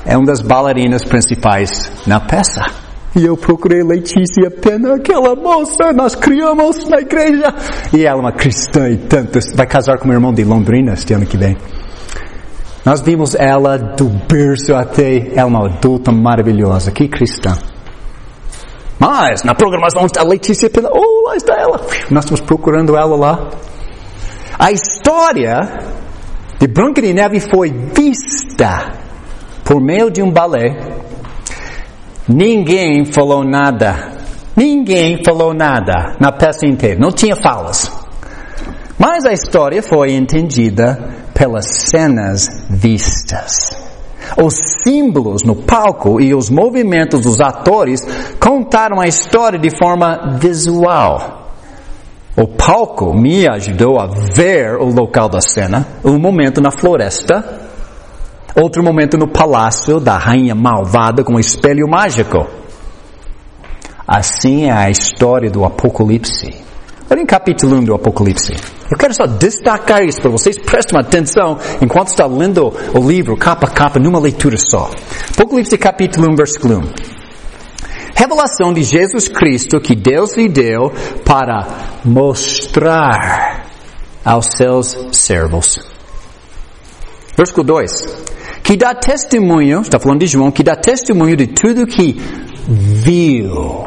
é uma das bailarinas principais na peça. E eu procurei Letícia Pena, aquela moça, nós criamos na igreja. E ela é uma cristã e tanto, vai casar com meu irmão de Londrina este ano que vem. Nós vimos ela do berço até, ela é uma adulta maravilhosa, que cristã. Mas, na programação está a Letícia Pena, lá está ela. Nós estamos procurando ela lá. A história de Branca de Neve foi vista por meio de um balé. Ninguém falou nada. Ninguém falou nada na peça inteira. Não tinha falas. Mas a história foi entendida pelas cenas vistas. Os símbolos no palco e os movimentos dos atores contaram a história de forma visual. O palco me ajudou a ver o local da cena, um momento na floresta, outro momento no palácio da rainha malvada com um espelho mágico. Assim é a história do Apocalipse. Olha em capítulo 1 do Apocalipse. Eu quero só destacar isso para vocês. Prestem atenção enquanto está lendo o livro, capa a capa, numa leitura só. Apocalipse capítulo 1, versículo 1. Revelação de Jesus Cristo que Deus lhe deu para mostrar aos seus servos. Versículo 2. Que dá testemunho, está falando de João, que dá testemunho de tudo que viu.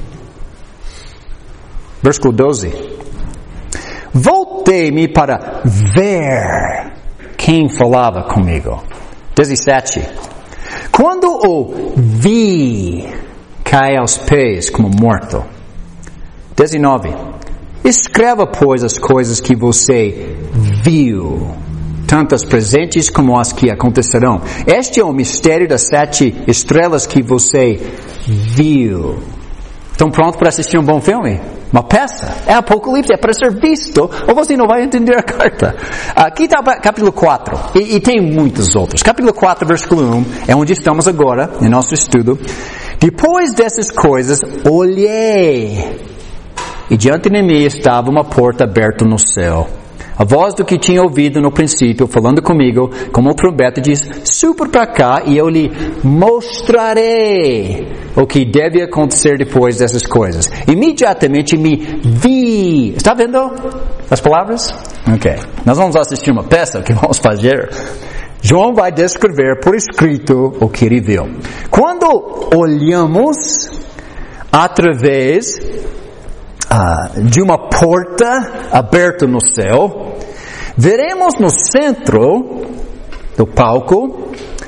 Versículo 12. Voltei-me para ver quem falava comigo. 17. Quando o vi, cai aos pés como morto. 19. Escreva, pois, as coisas que você viu, tanto as presentes como as que acontecerão. Este é o mistério das 7 estrelas que você viu. Estão prontos para assistir um bom filme? Uma peça? É Apocalipse, é para ser visto, ou você não vai entender a carta. Aqui está capítulo 4, e tem muitos outros. Capítulo 4, versículo 1, é onde estamos agora, em nosso estudo. Depois dessas coisas, olhei, e diante de mim estava uma porta aberta no céu. A voz do que tinha ouvido no princípio, falando comigo, como uma trombeta, diz, suba para cá e eu lhe mostrarei o que deve acontecer depois dessas coisas. Imediatamente me vi. Está vendo as palavras? Ok. Nós vamos assistir uma peça, o que vamos fazer? João vai descrever por escrito o que ele viu. Quando olhamos através de uma porta aberta no céu, veremos no centro do palco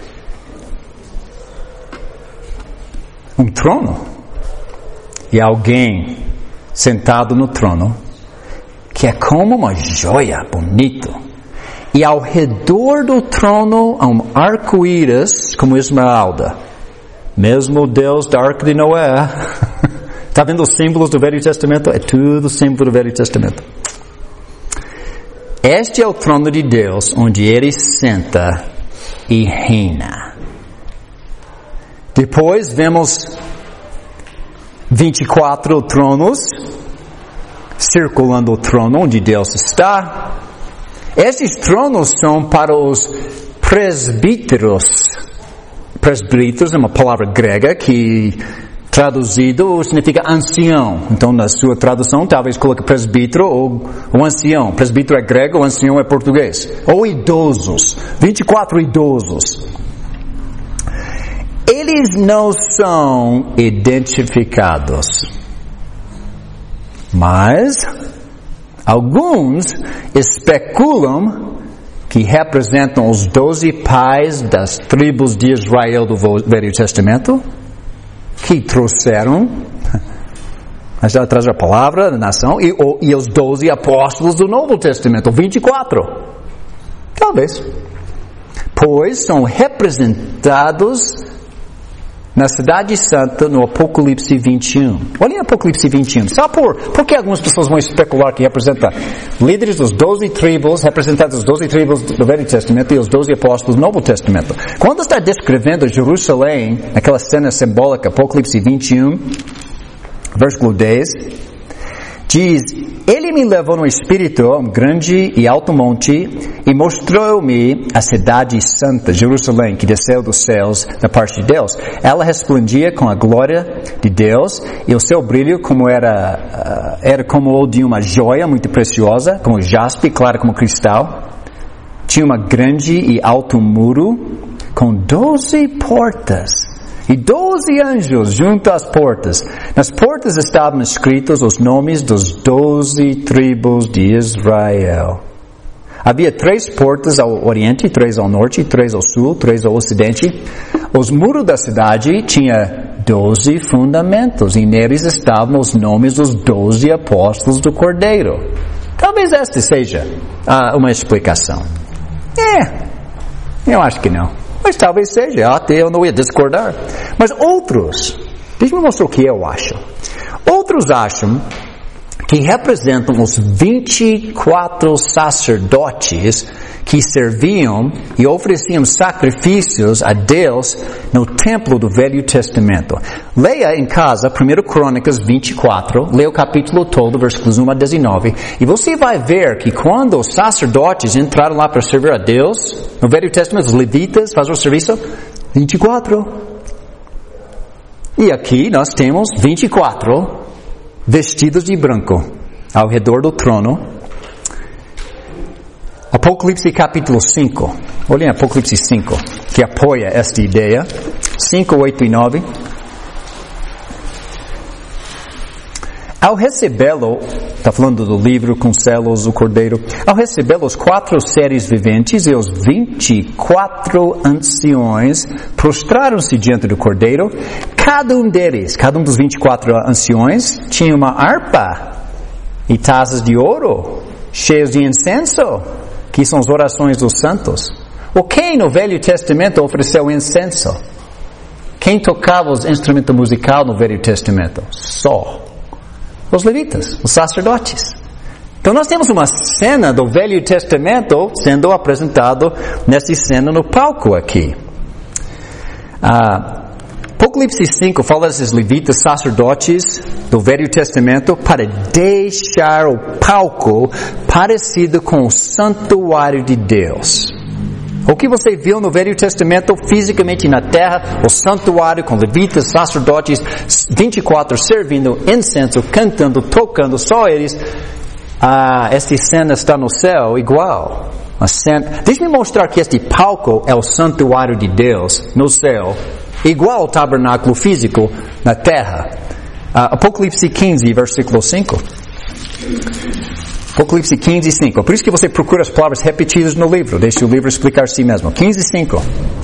um trono e alguém sentado no trono que é como uma joia bonito, e ao redor do trono há um arco-íris como esmeralda, mesmo o Deus da Arca de Noé. Está vendo os símbolos do Velho Testamento? É tudo símbolo do Velho Testamento. Este é o trono de Deus, onde Ele senta e reina. Depois vemos 24 tronos circulando o trono onde Deus está. Esses tronos são para os presbíteros. Presbíteros é uma palavra grega que traduzido significa ancião. Então, na sua tradução, talvez coloque presbítero ou ancião. Presbítero é grego, o ancião é português. Ou idosos. 24 idosos. Eles não são identificados. Mas, alguns especulam que representam os 12 pais das tribos de Israel do Velho Testamento, que trouxeram, atrás da palavra da nação, e os 12 apóstolos do Novo Testamento, 24. Talvez. Pois são representados na Cidade Santa no Apocalipse 21. Olhem Apocalipse 21. Sabe por que algumas pessoas vão especular que representa líderes dos 12 tribos, representantes dos 12 tribos do Velho Testamento e os 12 apóstolos do Novo Testamento? Quando está descrevendo Jerusalém, naquela cena simbólica, Apocalipse 21, versículo 10, Diz, ele me levou no Espírito a um grande e alto monte e mostrou-me a cidade santa, Jerusalém, que desceu dos céus da parte de Deus. Ela resplendia com a glória de Deus e o seu brilho era como o de uma joia muito preciosa, como jaspe, clara como cristal. Tinha uma grande e alto muro com 12 portas. E 12 anjos junto às portas. Nas portas estavam escritos os nomes dos 12 tribos de Israel. Havia 3 portas ao oriente, 3 ao norte, 3 ao sul, 3 ao ocidente. Os muros da cidade tinham 12 fundamentos e neles estavam os nomes dos 12 apóstolos do Cordeiro. Talvez esta seja uma explicação. Eu acho que não. Mas talvez seja, até eu não ia discordar. Mas outros, deixa eu mostrar o que eu acho. Outros acham que representam os 24 sacerdotes que serviam e ofereciam sacrifícios a Deus no templo do Velho Testamento. Leia em casa 1 Crônicas 24, leia o capítulo todo, versículos 1 a 19, e você vai ver que quando os sacerdotes entraram lá para servir a Deus, no Velho Testamento, os levitas faziam o serviço 24. E aqui nós temos 24 vestidos de branco ao redor do trono. Apocalipse capítulo 5. Olhem Apocalipse 5, que apoia esta ideia. 5, 8 e 9. Ao recebê-lo, está falando do livro com selos, o cordeiro. Ao recebê-lo, os 4 seres viventes e os 24 anciões prostraram-se diante do cordeiro. Cada um dos 24 anciões, tinha uma harpa e taças de ouro cheias de incenso, que são as orações dos santos. Ou quem no Velho Testamento ofereceu incenso? Quem tocava os instrumentos musicais no Velho Testamento? Só os levitas, os sacerdotes. Então nós temos uma cena do Velho Testamento sendo apresentado nessa cena no palco aqui. Apocalipse 5 fala desses levitas sacerdotes do Velho Testamento para deixar o palco parecido com o santuário de Deus. O que você viu no Velho Testamento fisicamente na terra, o santuário com levitas, sacerdotes, 24 servindo incenso, cantando, tocando, só eles. Esta cena está no céu igual. Deixa-me mostrar que este palco é o santuário de Deus no céu, igual ao tabernáculo físico na terra. Apocalipse 15, versículo 5. Apocalipse 15, 5. Por isso que você procura as palavras repetidas no livro. Deixe o livro explicar a si mesmo. 15, 5.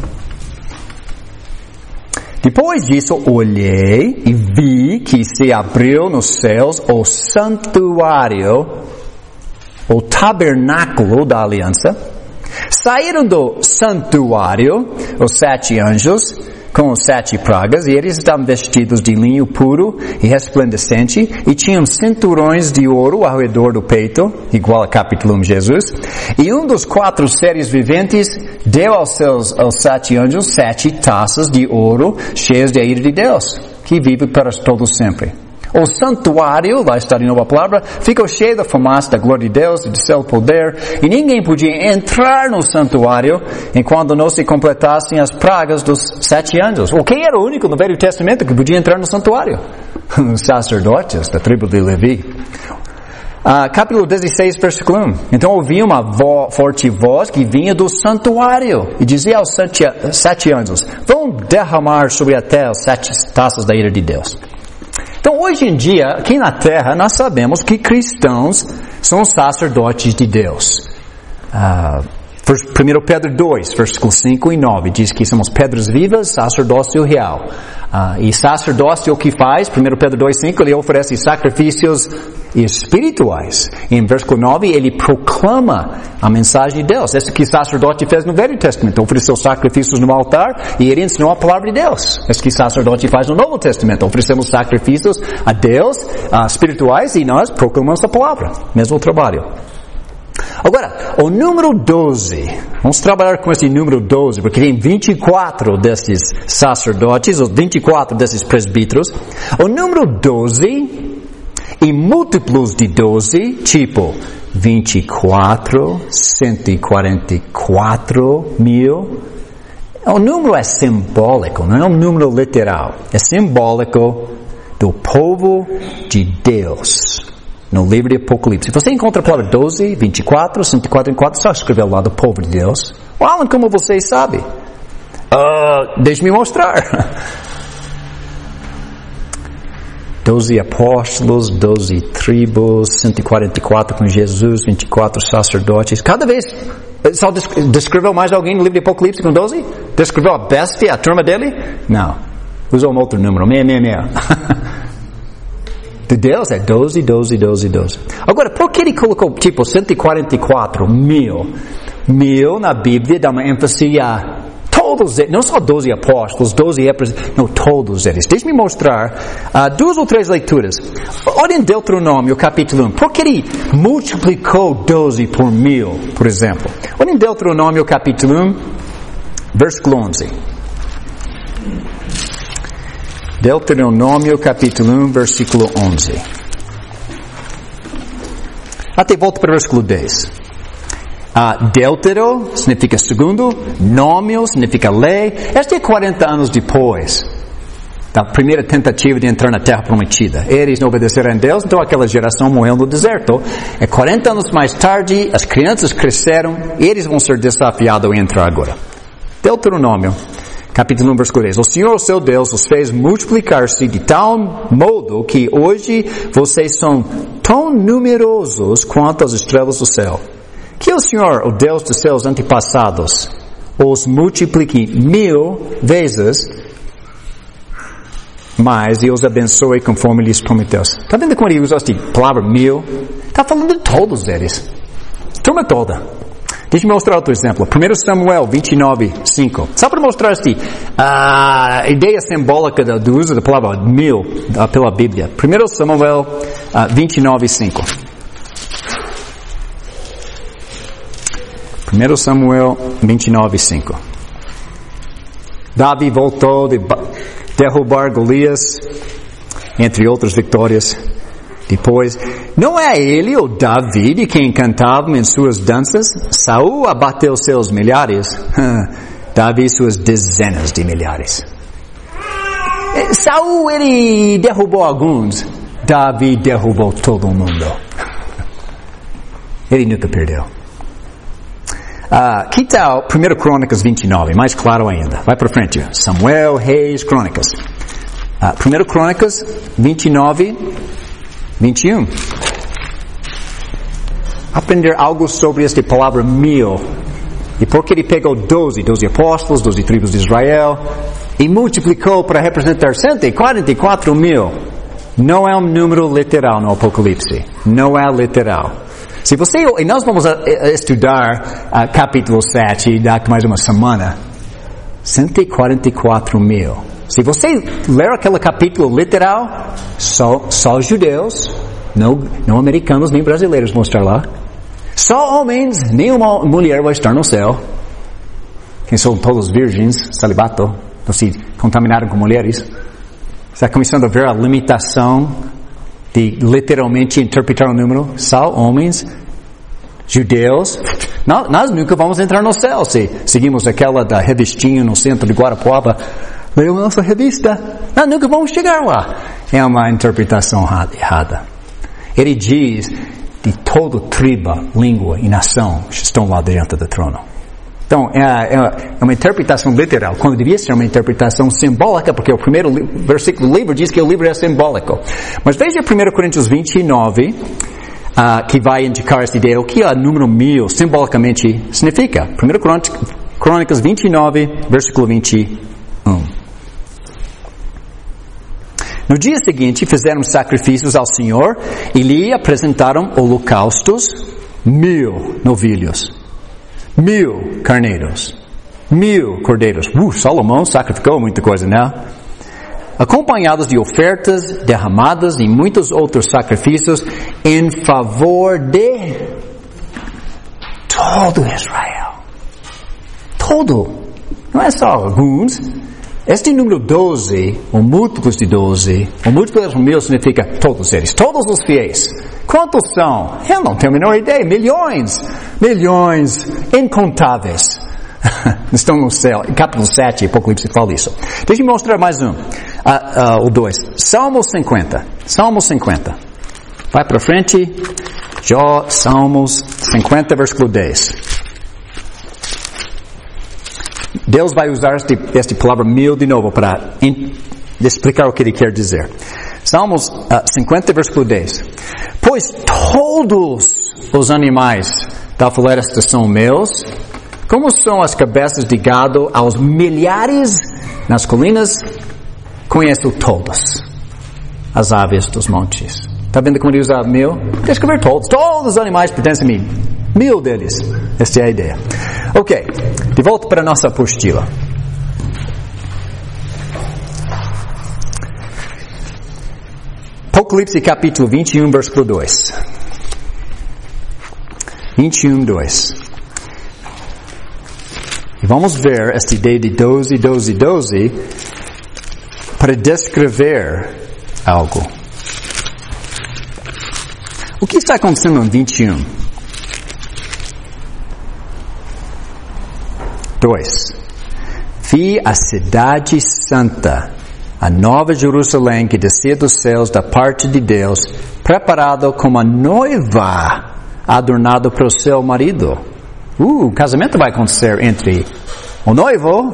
Depois disso, olhei e vi que se abriu nos céus o santuário, o tabernáculo da aliança. Saíram do santuário os 7 anjos com os 7 pragas, e eles estavam vestidos de linho puro e resplandecente, e tinham cinturões de ouro ao redor do peito, igual a capítulo 1 de Jesus. E um dos 4 seres viventes deu aos 7 anjos 7 taças de ouro cheias da ira de Deus, que vive para todos sempre. O santuário, lá está de novo a palavra, ficou cheio da fumaça da glória de Deus e do seu poder, e ninguém podia entrar no santuário enquanto não se completassem as pragas dos 7 anjos. O quem era o único no Velho Testamento que podia entrar no santuário? Os sacerdotes da tribo de Levi. Capítulo 16, versículo 1. Então ouvi uma forte voz que vinha do santuário e dizia aos 7 anjos: vão derramar sobre a terra as 7 taças da ira de Deus. Então, hoje em dia, aqui na Terra, nós sabemos que cristãos são sacerdotes de Deus. 1 Pedro 2, versículos 5 e 9, diz que somos pedras vivas, sacerdócio real. E sacerdócio o que faz? 1 Pedro 2, 5, ele oferece sacrifícios espirituais. E em versículo 9, ele proclama a mensagem de Deus. Isso que o sacerdote fez no Velho Testamento. Ofereceu sacrifícios no altar e ele ensinou a palavra de Deus. Isso que o sacerdote faz no Novo Testamento. Oferecemos sacrifícios a Deus, espirituais, e nós proclamamos a palavra. Mesmo trabalho. Agora, o número 12, vamos trabalhar com esse número 12, porque tem 24 desses sacerdotes, os 24 desses presbíteros. O número 12 E múltiplos de 12, tipo 24, 144 mil. O número é simbólico, não é um número literal. É simbólico do povo de Deus. No livro de Apocalipse. Você encontra a palavra 12, 24, 144, só escreveu lá do povo de Deus. Alan, como você sabe? Deixe-me mostrar. 12 apóstolos, 12 tribos, 144 com Jesus, 24 sacerdotes. Cada vez, só descreveu mais alguém no livro de Apocalipse com 12? Descreveu a bestia, a turma dele? Não. Usou um outro número, 666. De Deus é 12, 12, 12, 12. Agora, por que ele colocou tipo 144 mil? Mil na Bíblia dá uma ênfase a todos eles, não só 12 apóstolos, 12 não, todos eles. Deixe-me mostrar 2 ou 3 leituras. Olha em Deuteronômio capítulo 1. Por que ele multiplicou 12 por 1000, por exemplo? Olha em Deuteronômio capítulo 1, versículo 11. Deuteronômio capítulo 1, versículo 11. Até volta para o versículo 10. Deutero significa segundo, nômio significa lei. Este é 40 anos depois da primeira tentativa de entrar na terra prometida. Eles não obedeceram a Deus, então aquela geração morreu no deserto. 40 anos mais tarde, as crianças cresceram, eles vão ser desafiados a entrar agora. Deuteronômio capítulo 1, versículo 10. O Senhor, o seu Deus, os fez multiplicar-se de tal modo que hoje vocês são tão numerosos quanto as estrelas do céu. Que o Senhor, o Deus dos seus antepassados, os multiplique 1000 vezes mais e os abençoe conforme lhes prometeu. Está vendo como ele usa esta palavra 1000? Está falando de todos eles. Turma toda. Deixa eu mostrar outro exemplo. 1 Samuel 29, 5. Só para mostrar esta ideia simbólica do uso da palavra 1000 pela Bíblia. 1 Samuel 29, 5. 1 Samuel 29, 5. Davi voltou de derrubar Golias, entre outras vitórias. Depois, não é ele ou Davi de quem cantavam em suas danças? Saul abateu seus milhares, Davi suas dezenas de milhares. Saul, ele derrubou alguns, Davi derrubou todo mundo. Ele nunca perdeu. Que tal 1 Crônicas 29, mais claro ainda. Vai para frente. Samuel, Reis, Crônicas. 1 Crônicas 29, 21. Aprender algo sobre esta palavra 1000. E por que ele pegou 12 apóstolos, 12 tribos de Israel, e multiplicou para representar 144 mil. Não é um número literal no Apocalipse. Não é literal. Se você, e nós vamos estudar capítulo 7 daqui mais uma semana. 144 mil. Se você ler aquele capítulo literal, só judeus, não americanos nem brasileiros vão estar lá. Só homens, nenhuma mulher vai estar no céu. Quem são todos virgens, celibato, não se contaminaram com mulheres. Está começando a ver a limitação de literalmente interpretar o número. Só homens, judeus. Nós nunca vamos entrar no céu se seguimos aquela da revistinha no centro de Guarapuava. Leu nossa revista. Nós nunca vamos chegar lá. É uma interpretação errada. Ele diz de todo tribo, língua e nação estão lá diante do trono. Então, é uma interpretação literal, quando devia ser uma interpretação simbólica, porque o primeiro versículo do livro diz que o livro é simbólico. Mas veja 1 Coríntios 29, que vai indicar esta ideia, o que o número 1000 simbolicamente significa. 1 Crônicas 29, versículo 21. No dia seguinte, fizeram sacrifícios ao Senhor e lhe apresentaram holocaustos, 1000 novilhos, 1000 carneiros, 1000 cordeiros. Salomão sacrificou muita coisa, né? Acompanhados de ofertas derramadas e muitos outros sacrifícios em favor de todo Israel. Todo. Não é só alguns. Este número 12, ou múltiplos de 12, o múltiplo de 1000 significa todos eles, todos os fiéis. Quantos são? Eu não tenho a menor ideia. Milhões, incontáveis. Estão no céu. Em capítulo 7, Apocalipse fala isso. Deixa eu mostrar mais um. O 2. Salmo 50. Vai para frente. Salmos 50, versículo 10. Deus vai usar esta palavra 1000 de novo para explicar o que ele quer dizer. Salmos 50, versículo 10. Pois todos os animais da floresta são meus, como são as cabeças de gado aos milhares nas colinas, conheço todos as aves dos montes. Está vendo como ele usa 1000? Deixa eu ver todos. Todos os animais pertencem a mim. 1000 deles. Esta é a ideia. Ok. De volta para a nossa apostila. Apocalipse capítulo 21, versículo 2. 21, 2. E vamos ver esta ideia de 12 para descrever algo. O que está acontecendo em 21? 2. Vi a cidade santa, a nova Jerusalém que descia dos céus da parte de Deus, preparada como a noiva adornada para o seu marido. O casamento vai acontecer entre o noivo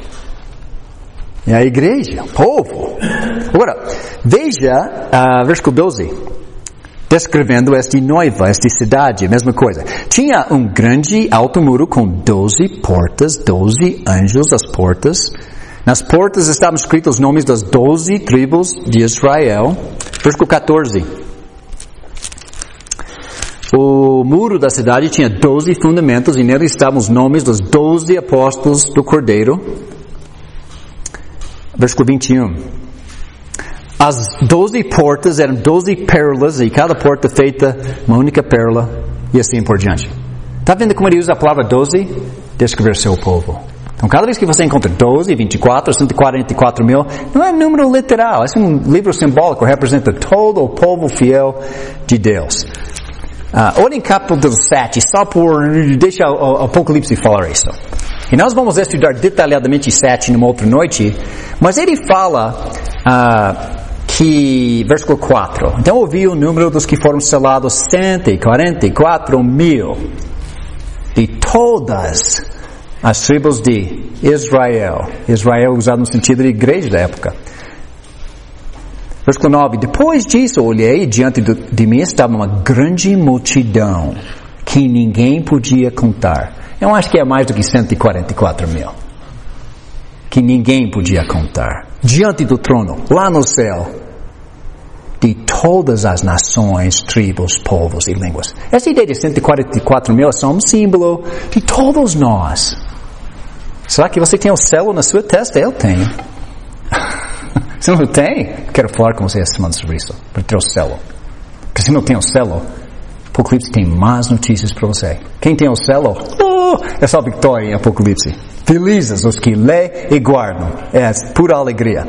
e a igreja, o povo. Agora, veja versículo 12. Descrevendo esta noiva, esta cidade, a mesma coisa. Tinha um grande alto muro com 12 portas, 12 anjos às portas. Nas portas estavam escritos os nomes das 12 tribos de Israel. Versículo 14. O muro da cidade tinha 12 fundamentos e nele estavam os nomes dos 12 apóstolos do Cordeiro. Versículo 21. As 12 portas eram 12 pérolas e cada porta feita uma única pérola e assim por diante. Está vendo como ele usa a palavra 12? Descrever seu povo. Então cada vez que você encontra 12, 24, 144 mil, não é um número literal, é um livro simbólico, representa todo o povo fiel de Deus. Olha em capítulo 7, só deixa o Apocalipse falar isso. E nós vamos estudar detalhadamente 7 numa outra noite, mas ele fala que, versículo 4, então ouvi o número dos que foram selados 144 mil de todas as tribos de Israel. Israel usado no sentido de igreja da época. Versículo 9, depois disso olhei e diante de mim estava uma grande multidão que ninguém podia contar. Eu acho que é mais do que 144 mil. Que ninguém podia contar. Diante do trono, lá no céu, de todas as nações, tribos, povos e línguas. Essa ideia de 144 mil é só um símbolo de todos nós. Será que você tem o selo na sua testa? Eu tenho. Se não tem, quero falar com você essa semana sobre isso, para ter o selo. Porque se não tem o selo, Apocalipse tem más notícias para você. Quem tem o selo? É só vitória em Apocalipse. Felizes os que lê e guardam. É pura alegria.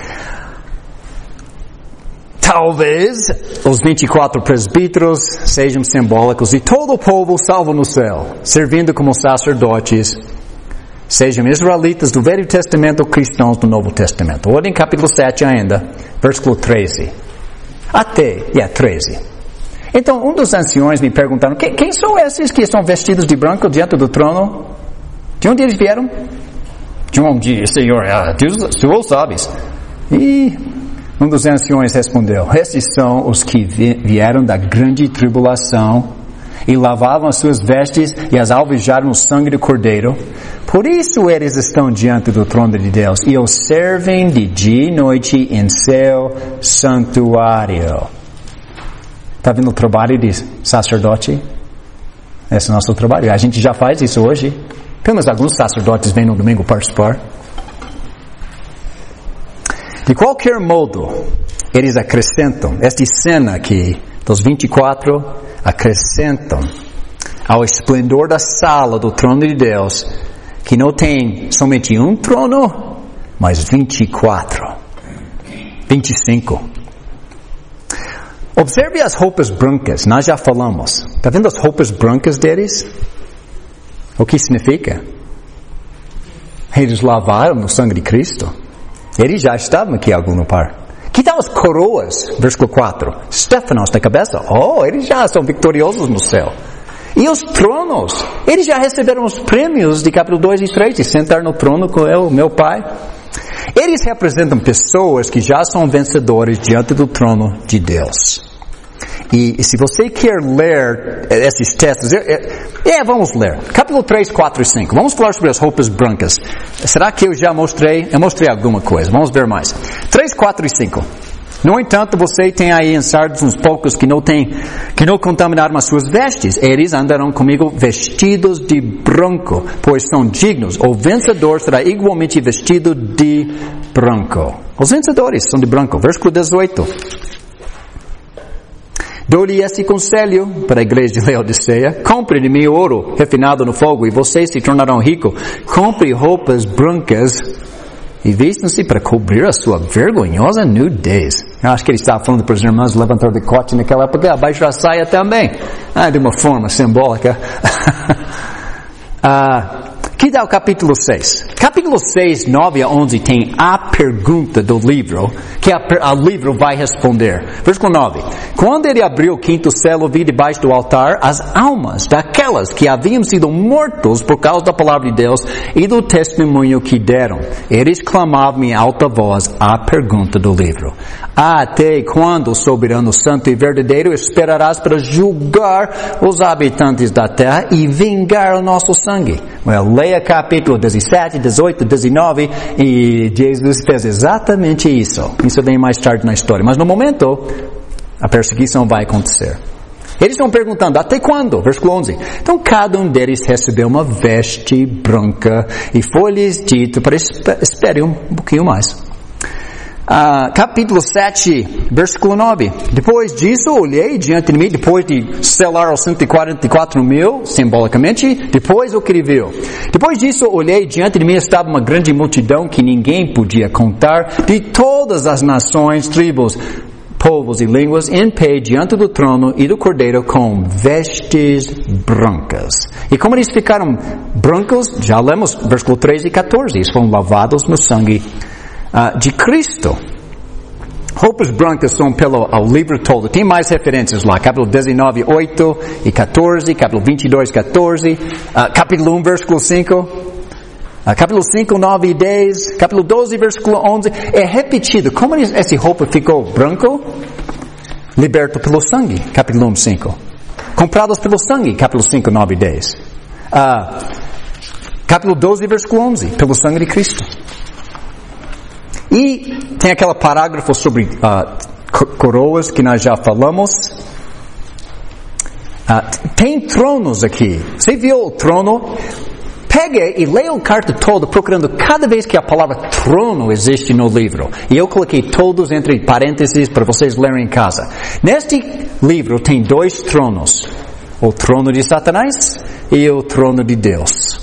Talvez os 24 presbíteros sejam simbólicos e todo o povo salvo no céu, servindo como sacerdotes, sejam israelitas do Velho Testamento ou cristãos do Novo Testamento. Olha em capítulo 7 ainda, versículo 13. Até 13. Então, um dos anciões me perguntaram, quem são esses que estão vestidos de branco diante do trono? De onde eles vieram? João disse, Senhor, tu sabes. E um dos anciões respondeu, estes são os que vieram da grande tribulação e lavavam as suas vestes e as alvejaram no sangue do Cordeiro. Por isso eles estão diante do trono de Deus e o servem de dia e noite em seu santuário. Está vendo o trabalho de sacerdote? Esse é o nosso trabalho. A gente já faz isso hoje. Pelo menos alguns sacerdotes vêm no domingo participar. De qualquer modo, eles acrescentam, esta cena aqui, dos 24, acrescentam ao esplendor da sala do trono de Deus, que não tem somente um trono, mais 24, 25. Observe as roupas brancas, nós já falamos. Está vendo as roupas brancas deles? O que significa? Eles lavaram no sangue de Cristo. Eles já estavam aqui em algum lugar. Que tal as coroas? Versículo 4. Stefanos na cabeça. Oh, eles já são vitoriosos no céu. E os tronos? Eles já receberam os prêmios de capítulo 2 e 3, de sentar no trono com eu, meu Pai. Eles representam pessoas que já são vencedores diante do trono de Deus. E se você quer ler esses textos, vamos ler. Capítulo 3, 4 e 5. Vamos falar sobre as roupas brancas. Será que eu já mostrei? Eu mostrei alguma coisa. Vamos ver mais. 3, 4 e 5. No entanto, você tem aí em Sardes uns poucos que não contaminaram as suas vestes. Eles andarão comigo vestidos de branco, pois são dignos. O vencedor será igualmente vestido de branco. Os vencedores são de branco. Versículo 18. Dou-lhe esse conselho para a igreja de Laodiceia: compre de mim ouro refinado no fogo e vocês se tornarão ricos. Compre roupas brancas e vistam-se para cobrir a sua vergonhosa nudez. Eu acho que ele estava falando para os irmãos levantar o decote naquela época, abaixo da saia também. De uma forma simbólica. Que dá o capítulo 6? Capítulo 6, 9 a 11 tem a pergunta do livro, que o livro vai responder. Versículo 9. Quando ele abriu o quinto selo, vi debaixo do altar as almas daquelas que haviam sido mortos por causa da palavra de Deus e do testemunho que deram. Eles clamavam em alta voz a pergunta do livro: até quando, soberano santo e verdadeiro, esperarás para julgar os habitantes da terra e vingar o nosso sangue? Leia capítulo 17, 18, 19 e Jesus fez exatamente isso. Isso vem mais tarde na história. Mas no momento, a perseguição vai acontecer. Eles estão perguntando, até quando? Versículo 11. Então cada um deles recebeu uma veste branca e foi-lhes dito para espere um pouquinho mais. Capítulo 7, versículo 9. Depois disso, olhei diante de mim, depois de selar os 144 mil, simbolicamente, depois o que ele viu. Depois disso, olhei diante de mim, estava uma grande multidão que ninguém podia contar, de todas as nações, tribos, povos e línguas, em pé diante do trono e do Cordeiro com vestes brancas. E como eles ficaram brancos, já lemos versículo 13 e 14, eles foram lavados no sangue de Cristo. Roupas brancas são pelo livro todo. Tem mais referências lá. Capítulo 19, 8 e 14. Capítulo 22, 14. Capítulo 1, versículo 5. Capítulo 5, 9 e 10. Capítulo 12, versículo 11. É repetido. Como essa roupa ficou branco? Liberto pelo sangue. Capítulo 1, 5. Comprados pelo sangue. Capítulo 5, 9 e 10. Capítulo 12, versículo 11. Pelo sangue de Cristo. E tem aquele parágrafo sobre coroas que nós já falamos. Tem tronos aqui. Você viu o trono? Pega e leia a carta toda procurando cada vez que a palavra trono existe no livro. E eu coloquei todos entre parênteses para vocês lerem em casa. Neste livro tem 2 tronos. O trono de Satanás e o trono de Deus.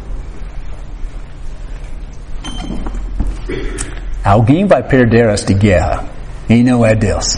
Alguém vai perder esta guerra, e não é Deus.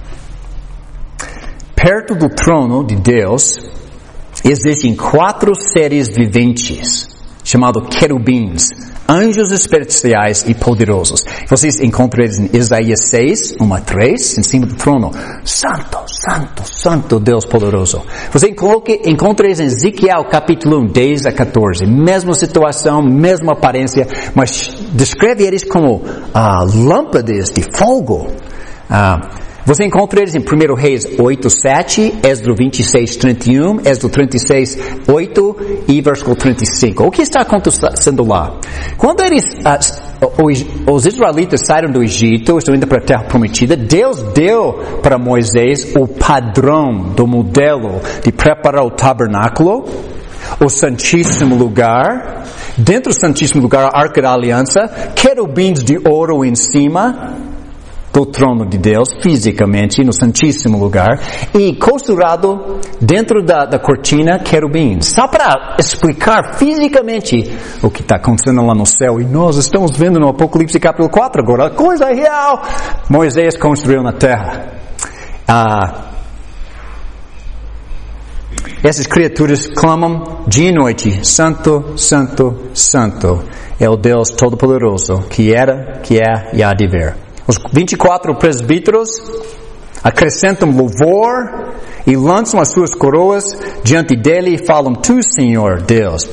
Perto do trono de Deus, existem 4 seres viventes, chamados querubins, anjos especiais e poderosos. Vocês encontram eles em Isaías 6, 1 a 3, em cima do trono. Santo, santo, santo Deus poderoso. Você encontra eles em Ezequiel capítulo 1, 10 a 14. Mesma situação, mesma aparência, mas descreve eles como lâmpadas de fogo. Você encontra eles em 1 Reis 8, 7, Êxodo 26, 31, Êxodo 36, 8 e versículo 35. O que está acontecendo lá? Quando os israelitas saíram do Egito, estão indo para a terra prometida, Deus deu para Moisés o padrão do modelo de preparar o tabernáculo, o Santíssimo Lugar, dentro do Santíssimo Lugar a Arca da Aliança, querubins de ouro em cima, do trono de Deus, fisicamente, no Santíssimo Lugar, e costurado dentro da cortina querubins, só para explicar fisicamente o que está acontecendo lá no céu, e nós estamos vendo no Apocalipse capítulo 4 agora, a coisa real, Moisés construiu na terra. Essas criaturas clamam dia e noite, Santo, Santo, Santo, é o Deus Todo-Poderoso, que era, que é e há de vir. Os 24 presbíteros acrescentam louvor e lançam as suas coroas diante dele e falam: Tu, Senhor Deus,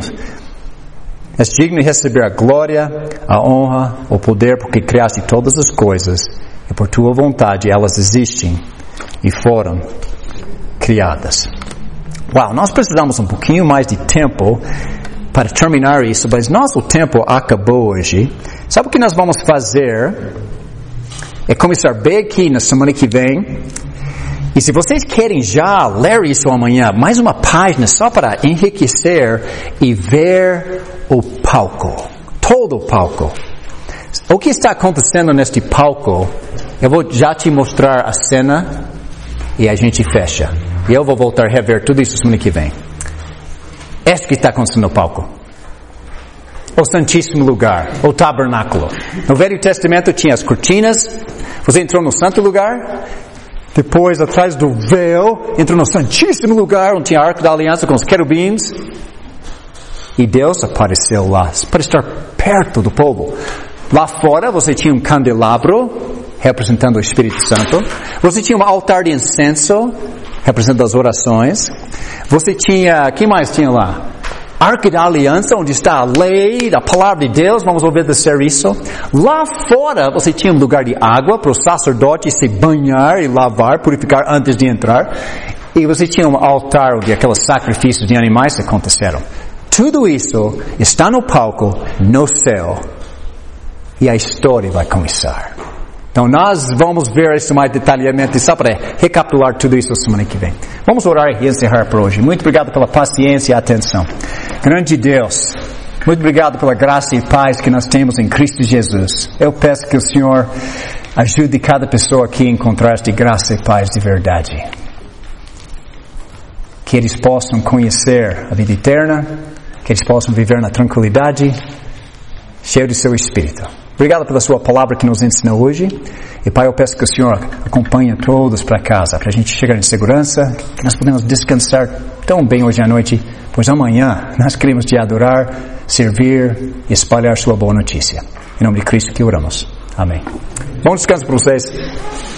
és digno de receber a glória, a honra, o poder, porque criaste todas as coisas e por tua vontade elas existem e foram criadas. Uau, nós precisamos um pouquinho mais de tempo para terminar isso, mas nosso tempo acabou hoje. Sabe o que nós vamos fazer? É começar bem aqui na semana que vem. E se vocês querem já ler isso amanhã, mais uma página só para enriquecer e ver o palco. Todo o palco. O que está acontecendo neste palco? Eu vou já te mostrar a cena e a gente fecha. E eu vou voltar a rever tudo isso semana que vem. Este que está acontecendo no palco. O Santíssimo Lugar, o tabernáculo. No Velho Testamento tinha as cortinas. Você entrou no Santo Lugar. Depois, atrás do véu, entrou no Santíssimo Lugar, onde tinha a Arca da Aliança com os querubins. E Deus apareceu lá, para estar perto do povo. Lá fora, você tinha um candelabro, representando o Espírito Santo. Você tinha um altar de incenso, representando as orações. Você tinha, quem mais tinha lá? Arca da Aliança, onde está a lei, a palavra de Deus, vamos obedecer isso. Lá fora, você tinha um lugar de água para o sacerdote se banhar e lavar, purificar antes de entrar. E você tinha um altar onde aqueles sacrifícios de animais aconteceram. Tudo isso está no palco, no céu. E a história vai começar. Então nós vamos ver isso mais detalhadamente, só para recapitular tudo isso semana que vem. Vamos orar e encerrar por hoje. Muito obrigado pela paciência e atenção. Grande Deus, muito obrigado pela graça e paz que nós temos em Cristo Jesus. Eu peço que o Senhor ajude cada pessoa aqui a encontrar esta graça e paz de verdade. Que eles possam conhecer a vida eterna, que eles possam viver na tranquilidade, cheio de seu Espírito. Obrigado pela sua palavra que nos ensinou hoje. E Pai, eu peço que o Senhor acompanhe todos para casa, para a gente chegar em segurança, que nós podemos descansar tão bem hoje à noite, pois amanhã nós queremos te adorar, servir e espalhar sua boa notícia. Em nome de Cristo que oramos. Amém. Bom descanso para vocês.